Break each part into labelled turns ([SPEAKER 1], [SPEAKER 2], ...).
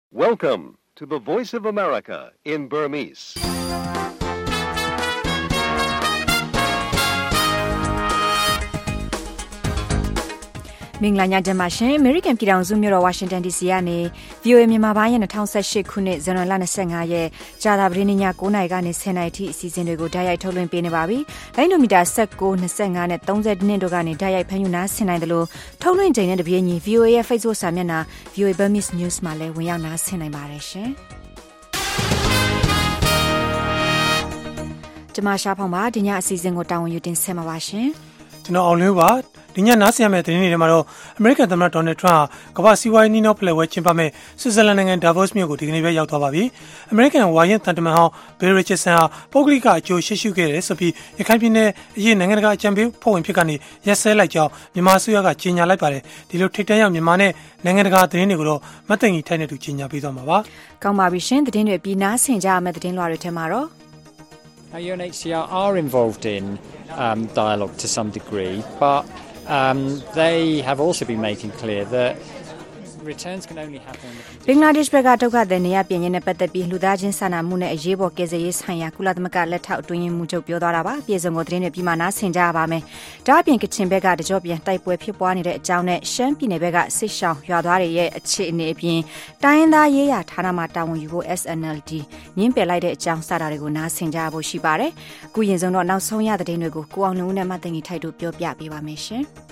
[SPEAKER 1] Welcome to the Voice of America in Burmese. ။
[SPEAKER 2] မင်္ဂလာညချမ်းပါရှင်။ American ပြည်ထောင်စုမြို့တော် Washington DC ကနေ VOA မြန်မာပိုင်းရဲ့2018ခုနှစ်ဇန်နဝါရီလ25ရက်ကြာသပတေးနေ့ည9:00နာရီကနေ10:00နာရီထိအစီအစဉ်တွေကိုဓာတ်ရိုက်ထုတ်လွှင့်ပေးနေပါပြီ။လိုင်းဒိုမီတာ19, 25နဲ့32တို့ကနေဓာတ်ရိုက်ဖမ်းယူနားဆင်နိုင်တယ်လို့ထုတ်လွှင့်ချိန်နဲ့တပြေးညီ VOA ရဲ့ Facebook စာမျက်နှာ VOA Burmese News မှာလည်းဝင်ရောက်နားဆင်နိုင်ပါတယ်ရှင်။ကျွန်မရှားဖောင်ပါဒီညအစီအစဉ်ကိုတာဝန်ယူတင်ဆက်မှာပါရှင်
[SPEAKER 3] ။ကျွန်တော်အောင်လင်းပါဒီညနားဆင်ရမယ့်သတင်းတွေထဲမှာတော့အမေရိကန်သမ္မတဒေါ်နယ်ထရန့်ဟာကမ္ဘာစီးပွားရေးနှီးနှောဖလှယ်ဝဲကျင်းပမဲ့ဆွစ်ဇာလန်နိုင်ငံဒါဗော့စ်မြို့ကိုဒီကနေ့ပဲရောက်သွားပါပြီ။အမေရိကန်ဝါရင်တန်တမန်ဟောင်းဘယ်လ်ရစ်ချတ်ဆန်ဟာပုဂ္ဂလိကအကျိုးရှိခဲ့တယ်ဆိုပြီးရခိုင်ပြည်နယ်အရေးနိုင်ငံတကာအကြံပေးဖွဲ့ဝင်ဖြစ်ကနေရက်စဲလိုက်ကြောင်းမြန်မာအစိုးရကကြေညာလိုက်ပါတယ်။ဒီလိုထိပ်တန်းရောက်မြန်မာနဲ့နိုင်ငံတကာသတင်းတွေကိုတော့မတ်သိင်ကြီးထိုက်နေသူကြေညာပေးသွားမှာပါ
[SPEAKER 2] ။ကောင်းပါပြီရှင်သတင်းတွေပြီးနားဆင်ကြရမယ့်သတင်းလွှာတွေထဲမှာတော့
[SPEAKER 4] UNHCR are involved in dialogue to some degree, but they have also been making clear that returns can only happen.
[SPEAKER 2] ဘင်္ဂလားဒေ့ရှ်ဘက်ကဒုက္ခသည်နေရပြင်ရေးနဲ့ပတ်သက်ပြီးလူသားချင်းစာနာမှုနဲ့အရေးပေါ်ကယ်ဆယ်ရေးဆိုင်ရာကုလသမဂ္ဂလက်ထောက်အတွင်းရေးမှူးချုပ်ပြောသွားတာပါပြည်စုံကိုသတင်းတွေပြီးမှနားဆင်ကြရပါမယ်။ဒါအပြင်ကချင်ဘက်ကတကြောပြန်တိုက်ပွဲဖြစ်ပွားနေတဲ့အကြောင်းနဲ့ရှမ်းပြည်နယ်ဘက်ကစစ်ရှောင်ရွာသားတွေရဲ့အခြေအနေအပြင်တိုင်းရင်းသားရေးရာဌာနမှတာဝန်ယူဖို့ SNLD ညှင်းပယ်လိုက်တဲ့အကြောင်းစတာတွေကိုနားဆင်ကြရဖို့ရှိပါတယ်။အခုရင်ဆုံးတော့နောက်ဆုံးရသတင်းတွေကိုကိုအောင်လင်းဦးနဲ့မသိင်ကြီးထိုက်တို့ပြောပြပေးပါမယ်ရှင်။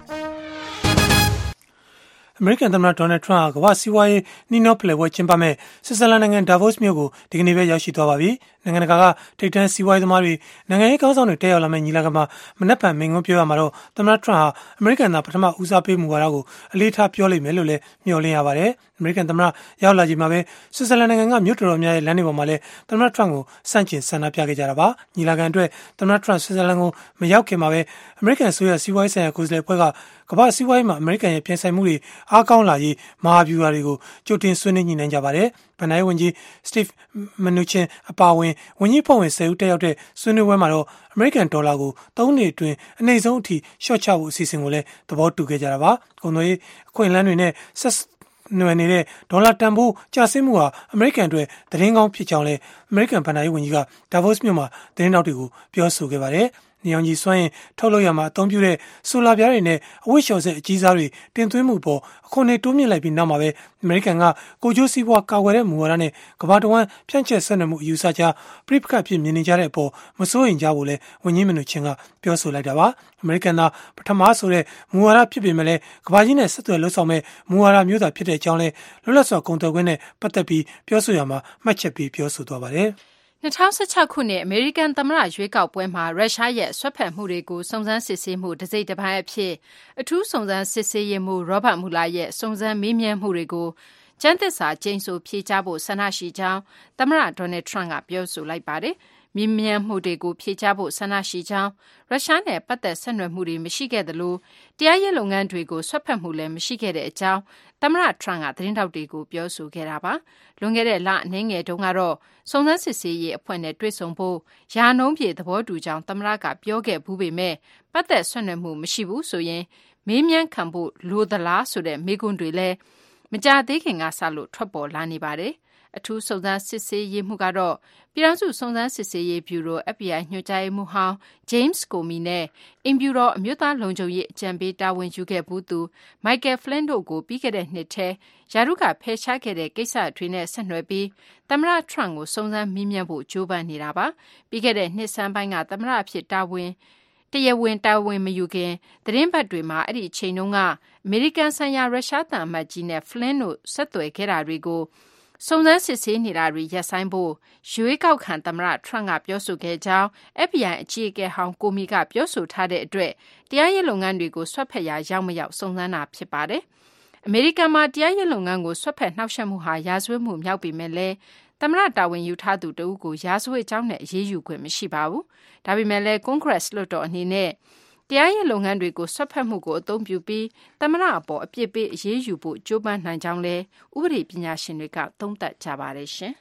[SPEAKER 3] အမေရိကန်သမ္မတဒေါ်နယ်ထရန့်ဟာကမ္ဘာစီးပွားရေးနှီးနှောဖလှယ်ဝဲကျင်းပမဲ့ဆွစ်ဇာလန်နိုင်ငံဒါဗော့စ်မြို့ကိုဒီကနေ့ပဲရောက်ရှိသွားပါပြီ။နိုင်ငံတကာကထိပ်တန်းစီးပွားရေးသမားတွေနိုင်ငံရေးခေါင်းဆောင်တွေတက်ရောက်လာမဲ့ညီလာခံမှာမနက်ဖြန်မိန့်ခွန်းပြောရမှာတော့သမ္မတထရန့်ဟာအမေရိကန်သားပထမဦးစားပေးမူဝါဒကိုအလေးထားပြောလိမ့်မယ်လို့လည်းမျှော်လင့်ရပါတယ်။အမေရိကန်သမ္မတရောက်လာချိန်မှာပဲဆွစ်ဇာလန်နိုင်ငံကမြို့တော်တော်များရဲ့လမ်းတွေပေါ်မှာလည်းသမ္မတထရန့်ကိုစန့်ကျင်ဆန္ဒပြခဲ့ကြတာပါ။ညီလာခံအတွက်သမ္မတထရန့်ဆွစ်ဇာလန်ကိုမရောက်ခင်မှာပဲအမေရိကန်အစိုးရစီးပွားရေးဆိုင်ရာကိုယ်စားလှယ်အဖွဲ့ကကမ္ဘာစီးပွားရေးမှာအမေရိကန်ရဲ့ပြင်ဆိုင်မှုတွေအားကောင်းလာရေးမဟာဗျူဟာတွေကိုကြိုတင်ဆွေးနွေးညှိနှိုင်းကြပါတယ်။ဗန်နိုင်းဝန်ကြီး Steve Mnuchin အပါအဝင်ဝန်ကြီးဖွဲ့ဝင်10ဦးတက်ရောက်တဲ့ဆွေးနွေးပွဲမှာတော့အမေရိကန်ဒေါ်လာကို3နှစ်အတွင်းအနည်းဆုံးအထိရှော့ချဖို့အစီအစဉ်ကိုလည်းသဘောတူခဲ့ကြတာပါ။ကုန်သွယ်ရေးအခွင့်အလမ်းတွေနဲ့ဆက်နွယ်နေတဲ့ဒေါ်လာတန်ဖိုးကျဆင်းမှုဟာအမေရိကန်အတွက်သတင်းကောင်းဖြစ်ကြောင်းလည်းအမေရိကန်ဗန်နိုင်းဝန်ကြီးကဒါဗော့စ်မြို့မှာသတင်းတောက်တွေကိုပြောဆိုခဲ့ပါတယ်။နေအောင်ကြီးစွမ်းရင်ထုတ်လုပ်ရမှာအသုံးပြုတဲ့ဆိုလာပြားတွေနဲ့အဝတ်လျှော်စက်အကြီးစားတွေတင်သွင်းမှုပေါ်အခွန်တွေတိုးမြင့်လိုက်ပြီးနောက်မှာပဲအမေရိကန်ကကိုကျိုးစီးပွားကာကွယ်တဲ့မူဝါဒနဲ့ကမ္ဘာတဝန်းဖြန့်ကျက်ဆက်နွယ်မှုအယူဆကြားပြိပခတ်ဖြစ်မြင်နေကြတဲ့အပေါ်မစိုးရိမ်ကြဘူးလဲဝန်ကြီးမနုချင်းကပြောဆိုလိုက်တာပါအမေရိကန်သားပထမဆိုတဲ့မူဝါဒဖြစ်ပေမဲ့လည်းကမ္ဘာကြီးနဲ့ဆက်သွယ်လှုပ်ဆောင်မဲ့မူဝါဒမျိုးသာဖြစ်တဲ့အကြောင်းလဲလွတ်လပ်စွာကုန်သွယ်ခွင့်နဲ့ပတ်သက်ပြီးပြောဆိုရမှာမှတ်ချက်ပေးပြောဆိုသွားပါတယ်
[SPEAKER 2] 2016ခုနှစ်အမေရိကန်သမ္မတရွေးကောက်ပွဲမှာရုရှားရဲ့ဆွတ်ဖက်မှုတွေကိုစုံစမ်းစစ်ဆေးမှုတစိမ့်တစ်ပိုင်းအဖြစ်အထူးစုံစမ်းစစ်ဆေးရေးမှူးရောဘတ်မူလာရဲ့စုံစမ်းမေးမြန်းမှုတွေကိုကျန်းသစ္စာကျိန်ဆိုဖြေကြားဖို့ဆန္ဒရှိကြောင်းသမ္မတဒေါ်နယ်ထရန့်ကပြောဆိုလိုက်ပါတယ်။မေးမြန်းမှုတွေကိုဖြေကြားဖို့ဆန္ဒရှိကြောင်းရုရှားနဲ့ပတ်သက်ဆက်နွယ်မှုတွေမရှိခဲ့သလိုတရားရေးလုပ်ငန်းတွေကိုဆွတ်ဖက်မှုလည်းမရှိခဲ့တဲ့အကြောင်းသမ္မတထရန့်ကသတင်းတောက်တွေကိုပြောဆိုခဲ့တာပါ။လွန်ခဲ့တဲ့လအနည်းငယ်တုန်းကတော့စုံစမ်းစစ်ဆေးရေးအဖွဲ့နဲ့တွေ့ဆုံဖို့ယာနှုံးပြေသဘောတူကြောင်းသမ္မတကပြောခဲ့ဘူးပေမဲ့ပတ်သက်ဆက်နွယ်မှုမရှိဘူးဆိုရင်မေးမြန်းခံဖို့လိုသလားဆိုတဲ့မေးခွန်းတွေလည်းမကြသေးခင်ကစလို့ထွက်ပေါ်လာနေပါတယ်။အထူးစုံစမ်းစစ်ဆေးရေးမှူးကတော့ပြည်ထောင်စုစုံစမ်းစစ်ဆေးရေးဗျူရို FBI ညွှန်ကြားရေးမှူးဟောင်း James Comey နဲ့အိမ်ဖြူတော်အမျိုးသားလုံခြုံရေးအကြံပေးတာဝန်ယူခဲ့ဘူးသူ Michael Flynn တို့ကိုပြီးခဲ့တဲ့နှစ်ထဲယာရုကဖယ်ရှားခဲ့တဲ့ကိစ္စတွေနဲ့ဆက်နွယ်ပြီးသမ္မတထရန့်ကိုစုံစမ်းမေးမြန်းဖို့ကြိုးပမ်းနေတာပါ။ပြီးခဲ့တဲ့နှစ်ဆန်းပိုင်းကသမ္မတအဖြစ်တရားဝင်တာဝန်မယူခင်သတင်းပတ်တွေမှာအဲ့ဒီအချိန်တုန်းကအမေရိကန်ဆိုင်ရာရုရှားသံအမတ်ကြီးနဲ့ Flynn တို့ဆက်သွယ်ခဲ့တာတွေကိုစုံစမ်းစစ်ဆေးနေတာတွေရပ်ဆိုင်းဖို့ရွေးကောက်ခံသမ္မတထရန့်ကပြောဆိုခဲ့ကြောင်း FBI အကြီးအကဲဟောင်းကိုမီကပြောဆိုထားတဲ့အတွက်တရားရေးလုပ်ငန်းတွေကိုဆွတ်ဖက်ရာရောက်မရောက်စုံစမ်းတာဖြစ်ပါတယ်။အမေရိကန်မှာတရားရေးလုပ်ငန်းကိုဆွတ်ဖက်နှောက်ယှက်မှုဟာရာဇဝတ်မှုမြောက်ပေမဲ့လည်းသမ္မတတာဝန်ယူထားသူတဦးကိုရာဇဝတ်ကြောင်းနဲ့အရေးယူခွင့်မရှိပါဘူး။ဒါပေမဲ့လည်း Congress လွှတ်တော်အနေနဲ့တရားရေးလုပ်ငန်းတွေကိုဆွတ်ဖက်မှုကိုအသုံးပြုပြီးသမ္မတအပေါ်အပြစ်ပေးအရေးယူဖို့ကြိုးပမ်းနိုင်ကြောင်းလည်းဥပဒေပညာရှင်တွေကသုံးသပ်ကြပါတယ်ရှင်။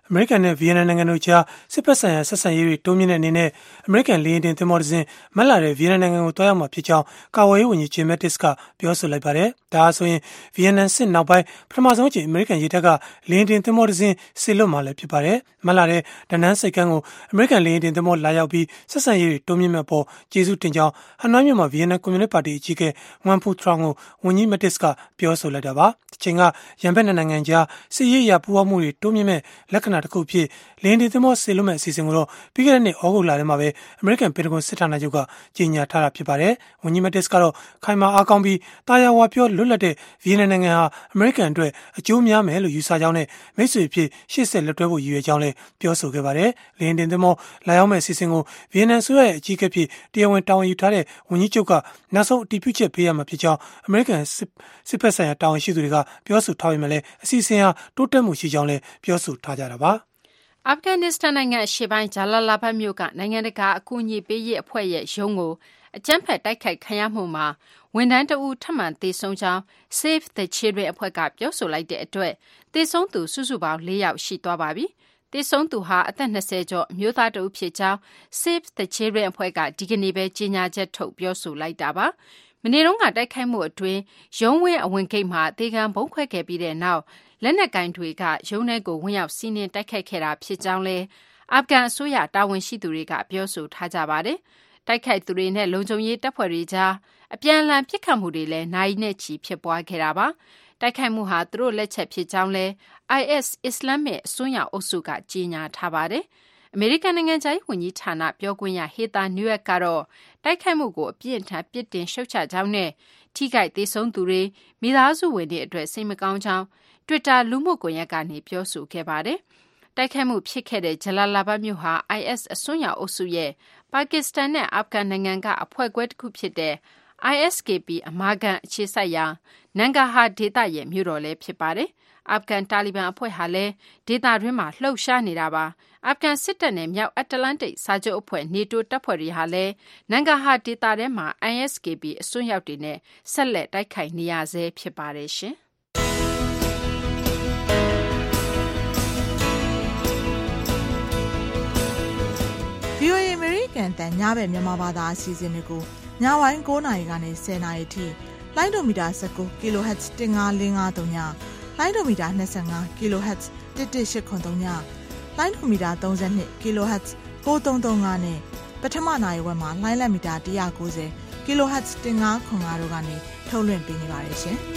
[SPEAKER 3] အမေရိကန်နဲ့ဗီယက်နမ်နိုင်ငံတို့ကြားစစ်ဖက်ဆိုင်ရာဆက်ဆံရေးတွေတိုးမြင့်တဲ့အနေနဲ့အမေရိကန်လေယာဉ်တင်သင်္ဘောတစ်စင်းမတ်လာတဲ့ဗီယက်နမ်နိုင်ငံကိုတွားရောက်မှာဖြစ်ကြောင်းကာကွယ်ရေးဝန်ကြီး Jim Mattis ကပြောဆိုလိုက်ပါတယ်။ဒါဆိုရင်ဗီယက်နမ်စစ်နောက်ပိုင်းပထမဆုံးအကြိမ်အမေရိကန်ရေတပ်ကလေယာဉ်တင်သင်္ဘောတစ်စင်းစေလွှတ်မှာလည်းဖြစ်ပါတယ်။မတ်လာတဲ့ဒနန်းစိတ်ကမ်းကိုအမေရိကန်လေယာဉ်တင်သင်္ဘောလာရောက်ပြီးဆက်ဆံရေးတွေတိုးမြင့်မဲ့ပေါ်ကျေးဇူးတင်ကြောင်းဟနွိုင်းမြို့မှာဗီယက်နမ်ကွန်မြူနစ်ပါတီအကြီးအကဲငွမ်ဖူထရောင်ကိုဝန်ကြီး Mattis ကပြောဆိုလိုက်တာပါ။တစ်ချိန်ကရန်ဘက်နိုင်ငံကြားစစ်ရေးရာပူးပေါင်းမှုတွေတိုးမြင့်မဲ့လက္ခဏာတစ်ခုဖြစ်လေယာဉ်တင်သင်္ဘောစေလွှတ်မဲ့အစီအစဉ်ကိုတော့ပြီးခဲ့တဲ့နှစ်ဩဂုတ်လထဲမှာပဲအမေရိကန်ပင်တဂွန်စစ်ဌာနချုပ်ကကြေညာထားတာဖြစ်ပါတယ်။ဝန်ကြီး Mattis ကတော့ခိုင်မာအားကောင်းပြီးတာယာဝါပြောလွတ်လပ်တဲ့ဗီယက်နမ်နိုင်ငံဟာအမေရိကန်အတွက်အကျိုးများမယ်လို့ယူဆကြောင်းနဲ့မိတ်ဆွေဖြစ်ရှေ့ဆက်လက်တွဲဖို့ရည်ရွယ်ကြောင်းလည်းပြောဆိုခဲ့ပါတယ်။လေယာဉ်တင်သင်္ဘောလာရောက်မဲ့အစီအစဉ်ကိုဗီယက်နမ်ဆိုရဲ့အကြီးအကဲဖြစ်တရားဝင်တာဝန်ယူထားတဲ့ဝန်ကြီးချုပ်ကနောက်ဆုံးအတည်ပြုချက်ပေးရမှာဖြစ်ကြောင်းအမေရိကန်စစ်ဖက်ဆိုင်ရာတာဝန်ရှိသူတွေကပြောဆိုထားပေမဲ့လည်းအစီအစဉ်ဟာတိုးတက်မှုရှိကြောင်းလည်းပြောဆိုထားကြတာပါ
[SPEAKER 2] ။အာဖဂန်နစ္စတန်နိုင်ငံအရှေ့ပိုင်းဂျာလာလာဘတ်မြို့ကနိုင်ငံတကာအကူအညီပေးရေးအဖွဲ့ရဲ့ရုံးကိုအကြမ်းဖက်တိုက်ခိုက်ခံရမှုမှာဝန်ထမ်းတဦးထပ်မံသေဆုံးကြောင်း Save the Children အဖွဲ့ကပြောဆိုလိုက်တဲ့အတွက်သေဆုံးသူစုစုပေါင်း4 ယောက်ရှိသွားပါပြီ။သေဆုံးသူဟာအသက်20ကျော်အမျိုးသားတဦးဖြစ်ကြောင်း Save the Children အဖွဲ့ကဒီကနေ့ပဲကြေညာချက်ထုတ်ပြောဆိုလိုက်တာပါ။မနေ့တုန်းကတိုက်ခိုက်မှုအတွင်းရုံးဝင်းအဝင်ဂိတ်မှာအသေးခံဗုံးခွဲခဲ့ပြီးတဲ့နောက်လက်နက်ကိုင်တွေကရုံးထဲကိုဝင်ရောက်စီးနင်းတိုက်ခိုက်ခဲ့တာဖြစ်ကြောင်းလည်းအာဖဂန်အစိုးရတာဝန်ရှိသူတွေကပြောဆိုထားကြပါတယ်။တိုက်ခိုက်သူတွေနဲ့လုံခြုံရေးတပ်ဖွဲ့တွေကြားအပြန်အလှန်ပစ်ခတ်မှုတွေလည်းနိုင်နဲ့ချီဖြစ်ပွားခဲ့တာပါ။တိုက်ခိုက်မှုဟာသူတို့လက်ချက်ဖြစ်ကြောင်းလည်း IS အစ္စလာမစ်အစွန်းရောက်အုပ်စုကကြေညာထားပါတယ်။အမေရိကန်နိုင်ငံခြားရေးဝန်ကြီးဌာနပြောခွင့်ရဟေသာနျူးယက်ကတော့တိုက်ခိုက်မှုကိုအပြင်းထန်ပြစ်တင်ရှုတ်ချကြောင်းနဲ့ထိခိုက်သေဆုံးသူတွေမိသားစုဝင်တွေအတွက်စိတ်မကောင်းကြောင်းTwitter လူမှုကွန်ရက်ကနေပြောဆိုခဲ့ပါတယ်။တိုက်ခိုက်မှုဖြစ်ခဲ့တဲ့ဂျလာလာဘတ်မြို့ဟာ IS အစွန်းရောက်အုပ်စုရဲ့ပါကစ္စတန်နဲ့အာဖဂန်နိုင်ငံကအဖွဲ့ခွဲတစ်ခုဖြစ်တဲ့ ISKP အမာခံအခြေစိုက်ရာနန်ဂါဟာဒေသရဲ့မြို့တော်လည်းဖြစ်ပါတယ်။အာဖဂန်တာလီဘန်အဖွဲ့ဟာလည်းဒေသတွင်းမှာလှုပ်ရှားနေတာပါ။အာဖဂန်စစ်တပ်နဲ့မြောက်အတ္တလန္တိတ်စာချုပ်အဖွဲ့ NATO တပ်ဖွဲ့တွေဟာလည်းနန်ဂါဟာဒေသထဲမှာ ISKP အစွန်းရောက်တွေနဲ့ဆက်လက်တိုက်ခိုက်နေရဆဲဖြစ်ပါတယ်ရှင်။
[SPEAKER 5] VOA အမေရိကန်တန်ညဘက်မြန်မာဘာသာအစီအစဉ်တွေကိုညပိုင်း9:00နာရီကနေ10:00နာရီထိလိုင်းဒိုမီတာ19 kHz 15553ညလိုင်းဒိုမီတာ25 kHz 11883ညလိုင်းဒိုမီတာ32 kHz 9335နဲ့ပထမနာရီဝက်မှာလိုင်းလက်မီတာ190 kHz 1505တို့ကနေထုတ်လွှင့်ပေးနေပါတယ်ရှင်။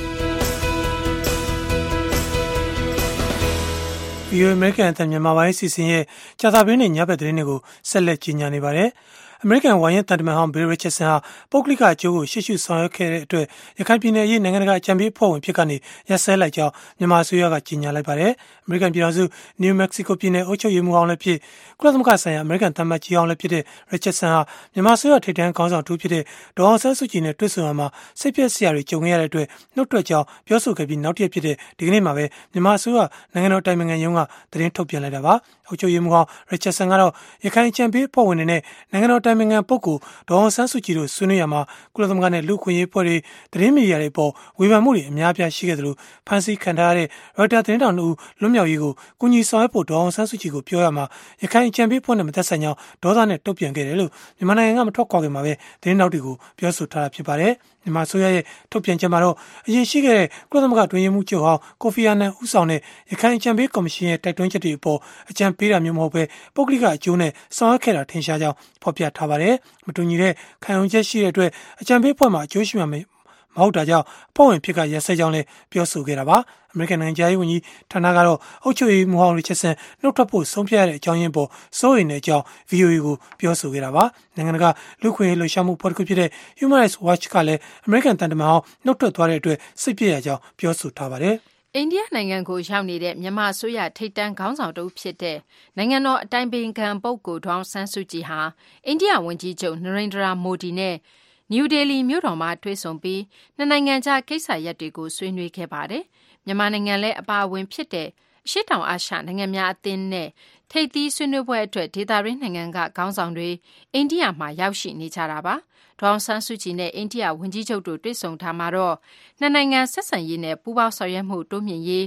[SPEAKER 3] VOA အမေရိကန်အသံမြန်မာပိုင်းစီစဉ်ရဲ့ကြာသပတေးနေ့ညဘက်သတင်းတွေကိုဆက်လက်ကြီးညာနေပါတယ်။အမေရိကန်ဝါရင့်တန်တမန်ဟောင်းဘေးရစ်ချတ်ဆန်ဟာပုဂ္ဂလိကအကျိုးကိုရှေ့ရှုဆောင်ရွက်ခဲ့တဲ့အတွက်ရခိုင်ပြည်နယ်အရေးနိုင်ငံတကာအကြံပေးအဖွဲ့ဝင်ဖြစ်ကနေရပ်စဲလိုက်ကြောင်းမြန်မာအစိုးရကကြေညာလိုက်ပါတယ်။အမေရိကန်ပြည်ထောင်စုနယူးမက္ကဆီကိုပြည်နယ်အုပ်ချုပ်ရေးမှူးဟောင်းလည်းဖြစ်ကုလသမဂ္ဂဆိုင်ရာအမေရိကန်သံအမတ်ကြီးဟောင်းလည်းဖြစ်တဲ့ရစ်ချတ်ဆန်ဟာမြန်မာအစိုးရထိပ်တန်းခေါင်းဆောင်တူဖြစ်တဲ့ဒေါ်အောင်ဆန်းစုကြည်နဲ့တွေ့ဆုံရမှာစိတ်ပျက်စရာတွေကြုံခဲ့ရတဲ့အတွက်နှုတ်ထွက်ကြောင်းပြောဆိုခဲ့ပြီးနောက်တရက်ဖြစ်တဲ့ဒီကနေ့မှာပဲမြန်မာအစိုးရနိုင်ငံတော်တိုင်ပင်ခံရုံးကသတင်းထုတ်ပြန်လိုက်တာပါ။အုပ်ချုပ်ရေးမှူးဟောင်းရစ်ချတ်ဆန်ကတော့ရခိုင်အကြံပေးအဖွဲ့ဝင်တွေနဲ့နိုင်ငံတော်တိုင်ပင်ခံပုဂ္ဂိုလ်ဒေါ်အောင်ဆန်းစုကြည်တို့ဆွေးနွေးရမှာကုလသမဂ္ဂနဲ့လူ့အခွင့်အရေးအဖွဲ့တွေသတင်းမီဒီယာတွေပေါ်ဝေဖန်မှုတွေအများအပြားရှိခဲ့သလိုဖန်ဆီးခံထားရတဲ့ရိုက်တာသတင်းတောင်တို့လွတ်မြောက်ရေးကိုကူညီဆောင်ရွက်ဖို့ဒေါ်အောင်ဆန်းစုကြည်ကိုပြောရမှာရခိုင်အကြံပေးအဖွဲ့နဲ့မသက်ဆိုင်ကြောင်းဒေါသနဲ့တုံ့ပြန်ခဲ့တယ်လို့မြန်မာနိုင်ငံကမထွက်ခွာခင်မှာပဲသတင်းတောက်တွေကိုပြောဆိုထားတာဖြစ်ပါတယ်။မြန်မာဆိုရရဲ့ထုတ်ပြန်ချက်မှာတော့အရင်ရှိခဲ့တဲ့ကုလသမဂ္ဂတွင်ရေးမှုချုပ်ဟောင်းကိုဖီအာနန်ဦးဆောင်တဲ့ရခိုင်အကြံပေးကော်မရှင်ရဲ့တိုက်တွန်းချက်တွေအပေါ်အကြံပေးတာမျိုးမဟုတ်ပဲပုဂ္ဂလိကအကျိုးနဲ့ဆောင်ရွက်ခဲ့တာထင်ရှားကြောင်းဖော်ပြထားပါတယ်။မတူညီတဲ့ခံယူချက်ရှိတဲ့အတွက်အကြံပေးအဖွဲ့မှာအကျိုးရှိမှာမဟုတ်တာကြောင့်အဖွဲ့ဝင်ဖြစ်ကရက်စက်ကြောင်းလည်းပြောဆိုခဲ့တာပါ။အမေရိကန်နိုင်ငံခြားရေးဝန်ကြီးဌာနကတော့အုပ်ချုပ်ရေးမှူးဟောင်းရစ်ချတ်ဆန်နှုတ်ထွက်ဖို့ဆုံးဖြတ်ရတဲ့အကြောင်းရင်းပေါ်စိုးရိမ်တဲ့အကြောင်း VOA ကိုပြောဆိုခဲ့တာပါ။နိုင်ငံတကာလူ့အခွင့်အရေးလှုပ်ရှားမှုဖွဲ့တစ်ခုဖြစ်တဲ့ Human Rights Watch ကလည်းအမေရိကန်တန်တမန်ဟောင်းနှုတ်ထွက်သွားတဲ့အတွက်စိတ်ပျက်ရကြောင်းပြောဆိုထားပါတယ်
[SPEAKER 2] ။အိန္ဒိယနိုင်ငံကိုရောက်နေတဲ့မြန်မာအစိုးရထိပ်တန်းခေါင်းဆောင်တဦးဖြစ်တဲ့နိုင်ငံတော်အတိုင်ပင်ခံပုဂ္ဂိုလ်ဒေါ်အောင်ဆန်းစုကြည်ဟာအိန္ဒိယဝန်ကြီးချုပ်နရိန္ဒရာမိုဒီနဲ့နယူးဒေလီမြို့တော်မှာတွေ့ဆုံပြီးနှစ်နိုင်ငံကြားကိစ္စရပ်တွေကိုဆွေးနွေးခဲ့ပါတယ်။မြန်မာနိုင်ငံလည်းအပါအဝင်ဖြစ်တဲ့အရှေ့တောင်အာရှနိုင်ငံများအသင်းနဲ့ထိပ်သီးဆွေးနွေးပွဲအတွက်ဒေသတွင်းနိုင်ငံကခေါင်းဆောင်တွေအိန္ဒိယမှာရောက်ရှိနေကြတာပါ။ဒေါ်အောင်ဆန်းစုကြည်နဲ့အိန္ဒိယဝန်ကြီးချုပ်တို့တွေ့ဆုံထားမှာတော့နှစ်နိုင်ငံဆက်ဆံရေးနဲ့ပူးပေါင်းဆောင်ရွက်မှုတိုးမြှင့်ရေးမ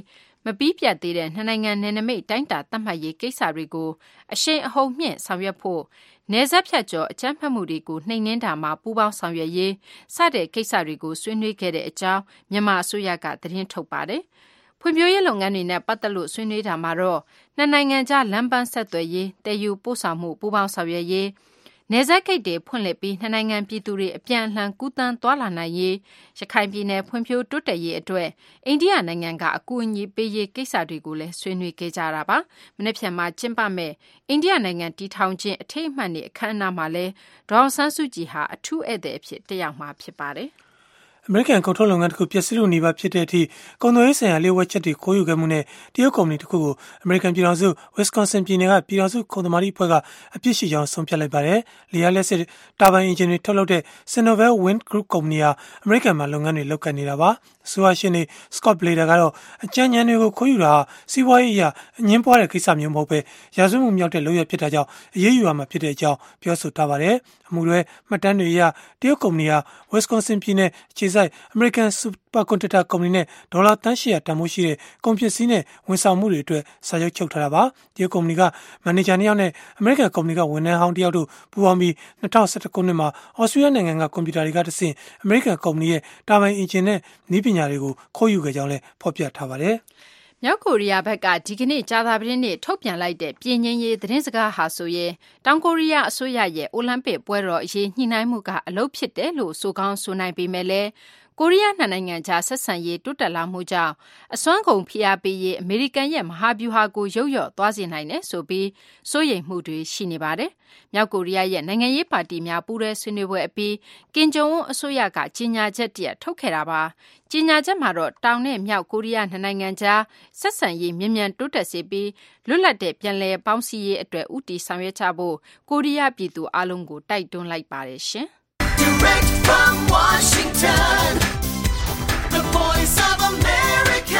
[SPEAKER 2] ပြီးပြတ်သေးတဲ့နှစ်နိုင်ငံနယ်နိမိတ်တိုင်းတာသတ်မှတ်ရေးကိစ္စတွေကိုအရှိန်အဟုန်မြင့်ဆောင်ရွက်ဖို့နယ်စပ်ဖြတ်ကျော်အကြမ်းဖက်မှုတွေကိုနှိမ်နင်းတာမှာပူးပေါင်းဆောင်ရွက်ရေးစတဲ့ကိစ္စတွေကိုဆွေးနွေးခဲ့တဲ့အကြောင်းမြန်မာအစိုးရကသတင်းထုတ်ပါတယ်။ဖွံ့ဖြိုးရေးလုပ်ငန်းတွေနဲ့ပတ်သက်လို့ဆွေးနွေးတာမှာတော့နှစ်နိုင်ငံကြားလမ်းပန်းဆက်သွယ်ရေးတည်ယူပို့ဆောင်မှုပူးပေါင်းဆောင်ရွက်ရေးနယ်စပ်ဂိတ်တွေဖွင့်လှစ်ပြီးနှစ်နိုင်ငံပြည်သူတွေအပြန်အလှန်ကူးသန်းသွားလာနိုင်ရေးရခိုင်ပြည်နယ်ဖွံ့ဖြိုးတိုးတက်ရေးအတွက်အိန္ဒိယနိုင်ငံကအကူအညီပေးရေးကိစ္စတွေကိုလည်းဆွေးနွေးခဲ့ကြတာပါ။မနေ့ဖြန်မှာကျင်းပမဲ့အိန္ဒိယနိုင်ငံတည်ထောင်ခြင်းအထိမ်းအမှတ်နေ့အခမ်းအနားမှာလည်းဒေါအောင်ဆန်းစုကြည်ဟာအထူးဧည့်သည်အဖြစ်တက်ရောက်မှာဖြစ်ပါတယ်။
[SPEAKER 3] အမေရိကန်ကုန်ထုတ်လုပ်ငန်းတစ်ခုပျက်စီးလို့နေပါဖြစ်တဲ့အထိကုန်သွယ်ရေးဆိုင်ရာလျှို့ဝှက်ချက်တွေခိုးယူခဲ့မှုနဲ့တရုတ်ကုမ္ပဏီတစ်ခုကိုအမေရိကန်ပြည်ထောင်စု Wisconsin ပြည်နယ်ကပြည်ထောင်စုခုံသမာဓိအဖွဲ့ကအပြစ်ရှိကြောင်းဆုံးဖြတ်လိုက်ပါတယ်။လီယာလက်စစ်တာဘိုင်အင်ဂျင်တွေထုတ်လုပ်တဲ့ Sinovel Wind Group ကုမ္ပဏီဟာအမေရိကန်မှာလုပ်ငန်းတွေလုပ်ကိုင်နေတာပါ။အစိုးရရှင်တွေ Scott Blader ကတော့အကြမ်းဉာဏ်တွေကိုခိုးယူတာဟာစီးပွားရေးအရာအငင်းပွားတဲ့ကိစ္စမျိုးမဟုတ်ပဲရာဇဝတ်မှုမြောက်တဲ့လုပ်ရဖြစ်တာကြောင့်အရေးယူရမှာဖြစ်တဲ့အကြောင်းပြောဆိုထားပါတယ်။အမှုတွေမှတ်တမ်းတွေအရတရုတ်ကုမ္ပဏီဟာ Wisconsin ပြည်နယ်အခြေစိုက် American Superconductor ကုမ္ပဏီနဲ့ဒေါ်လာတန်း800တန်ဖိုးရှိတဲ့ကုန်ပစ္စည်းနဲ့ဝန်ဆောင်မှုတွေအတွက်စာချုပ်ချုပ်ထားတာပါ။တရုတ်ကုမ္ပဏီကမန်နေဂျာ2ယောက်နဲ့အမေရိကန်ကုမ္ပဏီကဝန်ထမ်းဟောင်း1ယောက်တို့ပူးပေါင်းပြီး2011ခုနှစ်မှာဩစတြေးလျနိုင်ငံကကွန်ပျူတာတွေကတဆင့်အမေရိကန်ကုမ္ပဏီရဲ့တာဘိုင်အင်ဂျင်နဲ့နည်းပညာတွေကိုခိုးယူခဲ့ကြောင်းလည်းဖော်ပြထားပါတယ်
[SPEAKER 2] ။မြောက်ကိုရီးယားဘက်ကဒီကနေ့ကြာသပတေးနေ့ထုတ်ပြန်လိုက်တဲ့ပြည်ငြိမ်းရေးသတင်းစကားဟာဆိုရင်တောင်ကိုရီးယားအစိုးရရဲ့အိုလံပစ်ပွဲတော်အရေးညှိနှိုင်းမှုကအလုပ်ဖြစ်တယ်လို့ဆိုကောင်းဆိုနိုင်ပေမဲ့လည်းကိုရီးယားနှစ်နိုင်ငံကြားဆက်ဆံရေးတိုးတက်လာမှုကြောင့်အစွမ်းကုန်ဖိအားပေးရေးအမေရိကန်ရဲ့မဟာဗျူဟာကိုရုပ်ရော့သွားစေနိုင်တယ်ဆိုပြီးစိုးရိမ်မှုတွေရှိနေပါတယ်။မြောက်ကိုရီးယားရဲ့နိုင်ငံရေးပါတီများပူးတွဲဆွေးနွေးပွဲအပြီးကင်ဂျုံအွန်းအစိုးရကကြေညာချက်တရထုတ်ခဲ့တာပါ။ကြေညာချက်မှာတော့တောင်နဲ့မြောက်ကိုရီးယားနှစ်နိုင်ငံကြားဆက်ဆံရေးမြင်မြန်တိုးတက်စေပြီးလွတ်လပ်တဲ့ပြန်လည်ပေါင်းစည်းရေးအတွက်ဦးတည်ဆောင်ရွက်ကြဖို့ကိုရီးယားပြည်သူအလုံးကိုတိုက်တွန်းလိုက်ပါတယ်ရှင်။
[SPEAKER 6] Direct from Washington, the voice of America,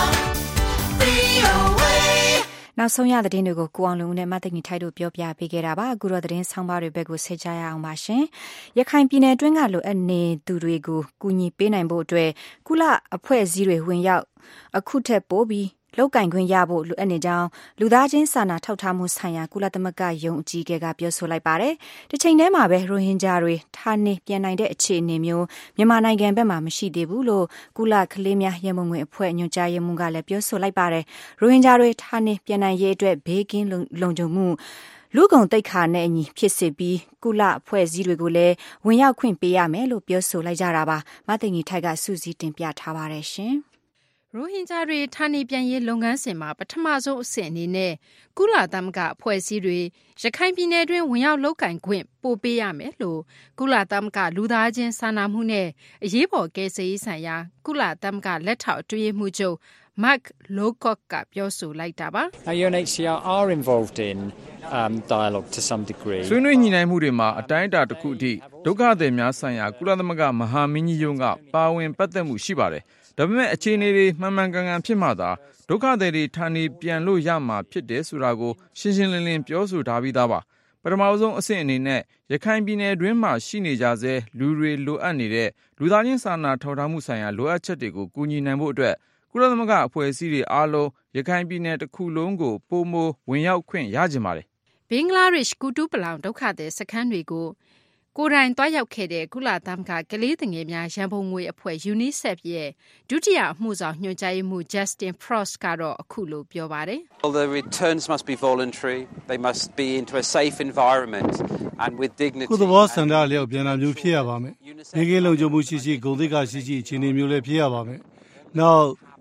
[SPEAKER 6] VOA.
[SPEAKER 7] နောက်ဆုံးရသတင်းတွေကိုကိုအောင်လုံးနဲ့မသိငီထိုက်တို့ပြောပြပေးခဲ့တာပါအခုတော့သတင်းဆောင်းပါးတွေဘက်ကိုဆက်ကြရအောင်ပါရှင်ရခိုင်ပြည်နယ်အတွင်းကလိုအပ်နေသူတွေကိုကူညီပေးနိုင်ဖို့အတွက်ကုလအဖွဲ့အစည်းတွေဝင်ရောက်အခုထက်ပိုပြီးလောက်ကင်ခွင့်ရဖို့လိုအပ်နေကြောင်းလူသားချင်းစာနာထောက်ထားမှုဆိုင်ရာကုလသမဂ္ဂယုံအကြီးအကဲကပြောဆိုလိုက်ပါတယ်။ဒီချိန်ထဲမှာပဲရိုဟင်ဂျာတွေဌာနေပြန်နိုင်တဲ့အခြေအနေမျိုးမြန်မာနိုင်ငံဘက်မှာမရှိသေးဘူးလို့ကုလကလေးများရန်ပုံငွေအဖွဲ့ညွှန်ကြားရေးမှူးကလည်းပြောဆိုလိုက်ပါတယ်။ရိုဟင်ဂျာတွေဌာနေပြန်နိုင်ရေးအတွက်ဘေးကင်းလုံခြုံမှုလူကုန်တိတ်ခါနဲ့အညီဖြစ်စေပြီးကုလအဖွဲ့အစည်းတွေကိုလည်းဝင်ရောက်ခွင့်ပေးရမယ်လို့ပြောဆိုလိုက်ကြတာပါ။မသိငီထိုက်ကစူးစီးတင်ပြထားပါတယ်ရှင်။
[SPEAKER 2] ရိုဟင်ဂျာတွေဌာနေပြန်ရေးလုပ်ငန်းစဉ်မှာပထမဆုံးအဆင့်အနေနဲ့ကုလသမဂ္ဂအဖွဲ့အစည်းတွေရခိုင်ပြည်နယ်တွင်းဝင်ရောက်လုပ်ကိုင်ခွင့်ပို့ပေးရမယ်လို့ကုလသမဂ္ဂလူသားချင်းစာနာမှုနဲ့အရေးပေါ်ကယ်ဆယ်ရေးဆိုင်ရာကုလသမဂ္ဂလက်ထောက်အတွင်းရေးမှူးချုပ် Mark Lowcock ကပြောဆိုလိုက်တာပါ
[SPEAKER 4] ။ UNHCR are involved in dialogue to some degree.
[SPEAKER 8] ဆွေးနွေးညှိနှိုင်းမှုတွေမှာအတိုင်းအတာတစ်ခုအထိဒုက္ခသည်များဆိုင်ရာကုလသမဂ္ဂမဟာမင်းကြီးရုံးကပါဝင်ပတ်သက်မှုရှိပါတယ်။ဒါပေမဲ့အခြေအနေတွေမှန်မှန်ကန်ကန်ဖြစ်မှသာဒုက္ခသည်တွေဌာနေပြန်လို့ရမှာဖြစ်တယ်ဆိုတာကိုရှင်းရှင်းလင်းလင်းပြောဆိုထားပြီးသားပါပထမဆုံးအဆင့်အနေနဲ့ရခိုင်ပြည်နယ်တွင်းမှာရှိနေကြဆဲလူတွေလိုအပ်နေတဲ့လူသားချင်းစာနာထောက်ထားမှုဆိုင်ရာလိုအပ်ချက်တွေကိုကူညီနိုင်ဖို့အတွက်ကုလသမဂ္ဂအဖွဲ့အစည်းတွေအားလုံးရခိုင်ပြည်နယ်တစ်ခုလုံးကိုပိုမိုဝင်ရောက်ခွင့်ရကြပါတယ်
[SPEAKER 2] ဘင်္ဂလားဒေ့ရှ်ကူတူးပလောင်ဒုက္ခသည်စခန်းတွေကိုကိုယ်တိုင်တွားရောက်ခဲ့တဲ့ကုလသမဂ္ဂကလေးသူငယ်များရန်ပုံငွေအဖွဲ့ UNICEF ရဲ့ဒုတိယအမှုဆောင်ညွှန်ကြားရေးမှူး Justin Frost ကတော့အခုလိုပြောပါတယ်။
[SPEAKER 9] Well, the returns must be voluntary. They must be into a safe environment and with dignity.
[SPEAKER 10] ကိုယ်တော်ဆန္ဒလျောက်ပြန်လာမျိုးဖြစ်ရပါမယ်။ဘေးကင်းလုံခြုံမှုရှိရှိဂုဏ်သိက္ခာရှိရှိအခြေအနေမျိုးလည်းဖြစ်ရပါမယ်။နောက်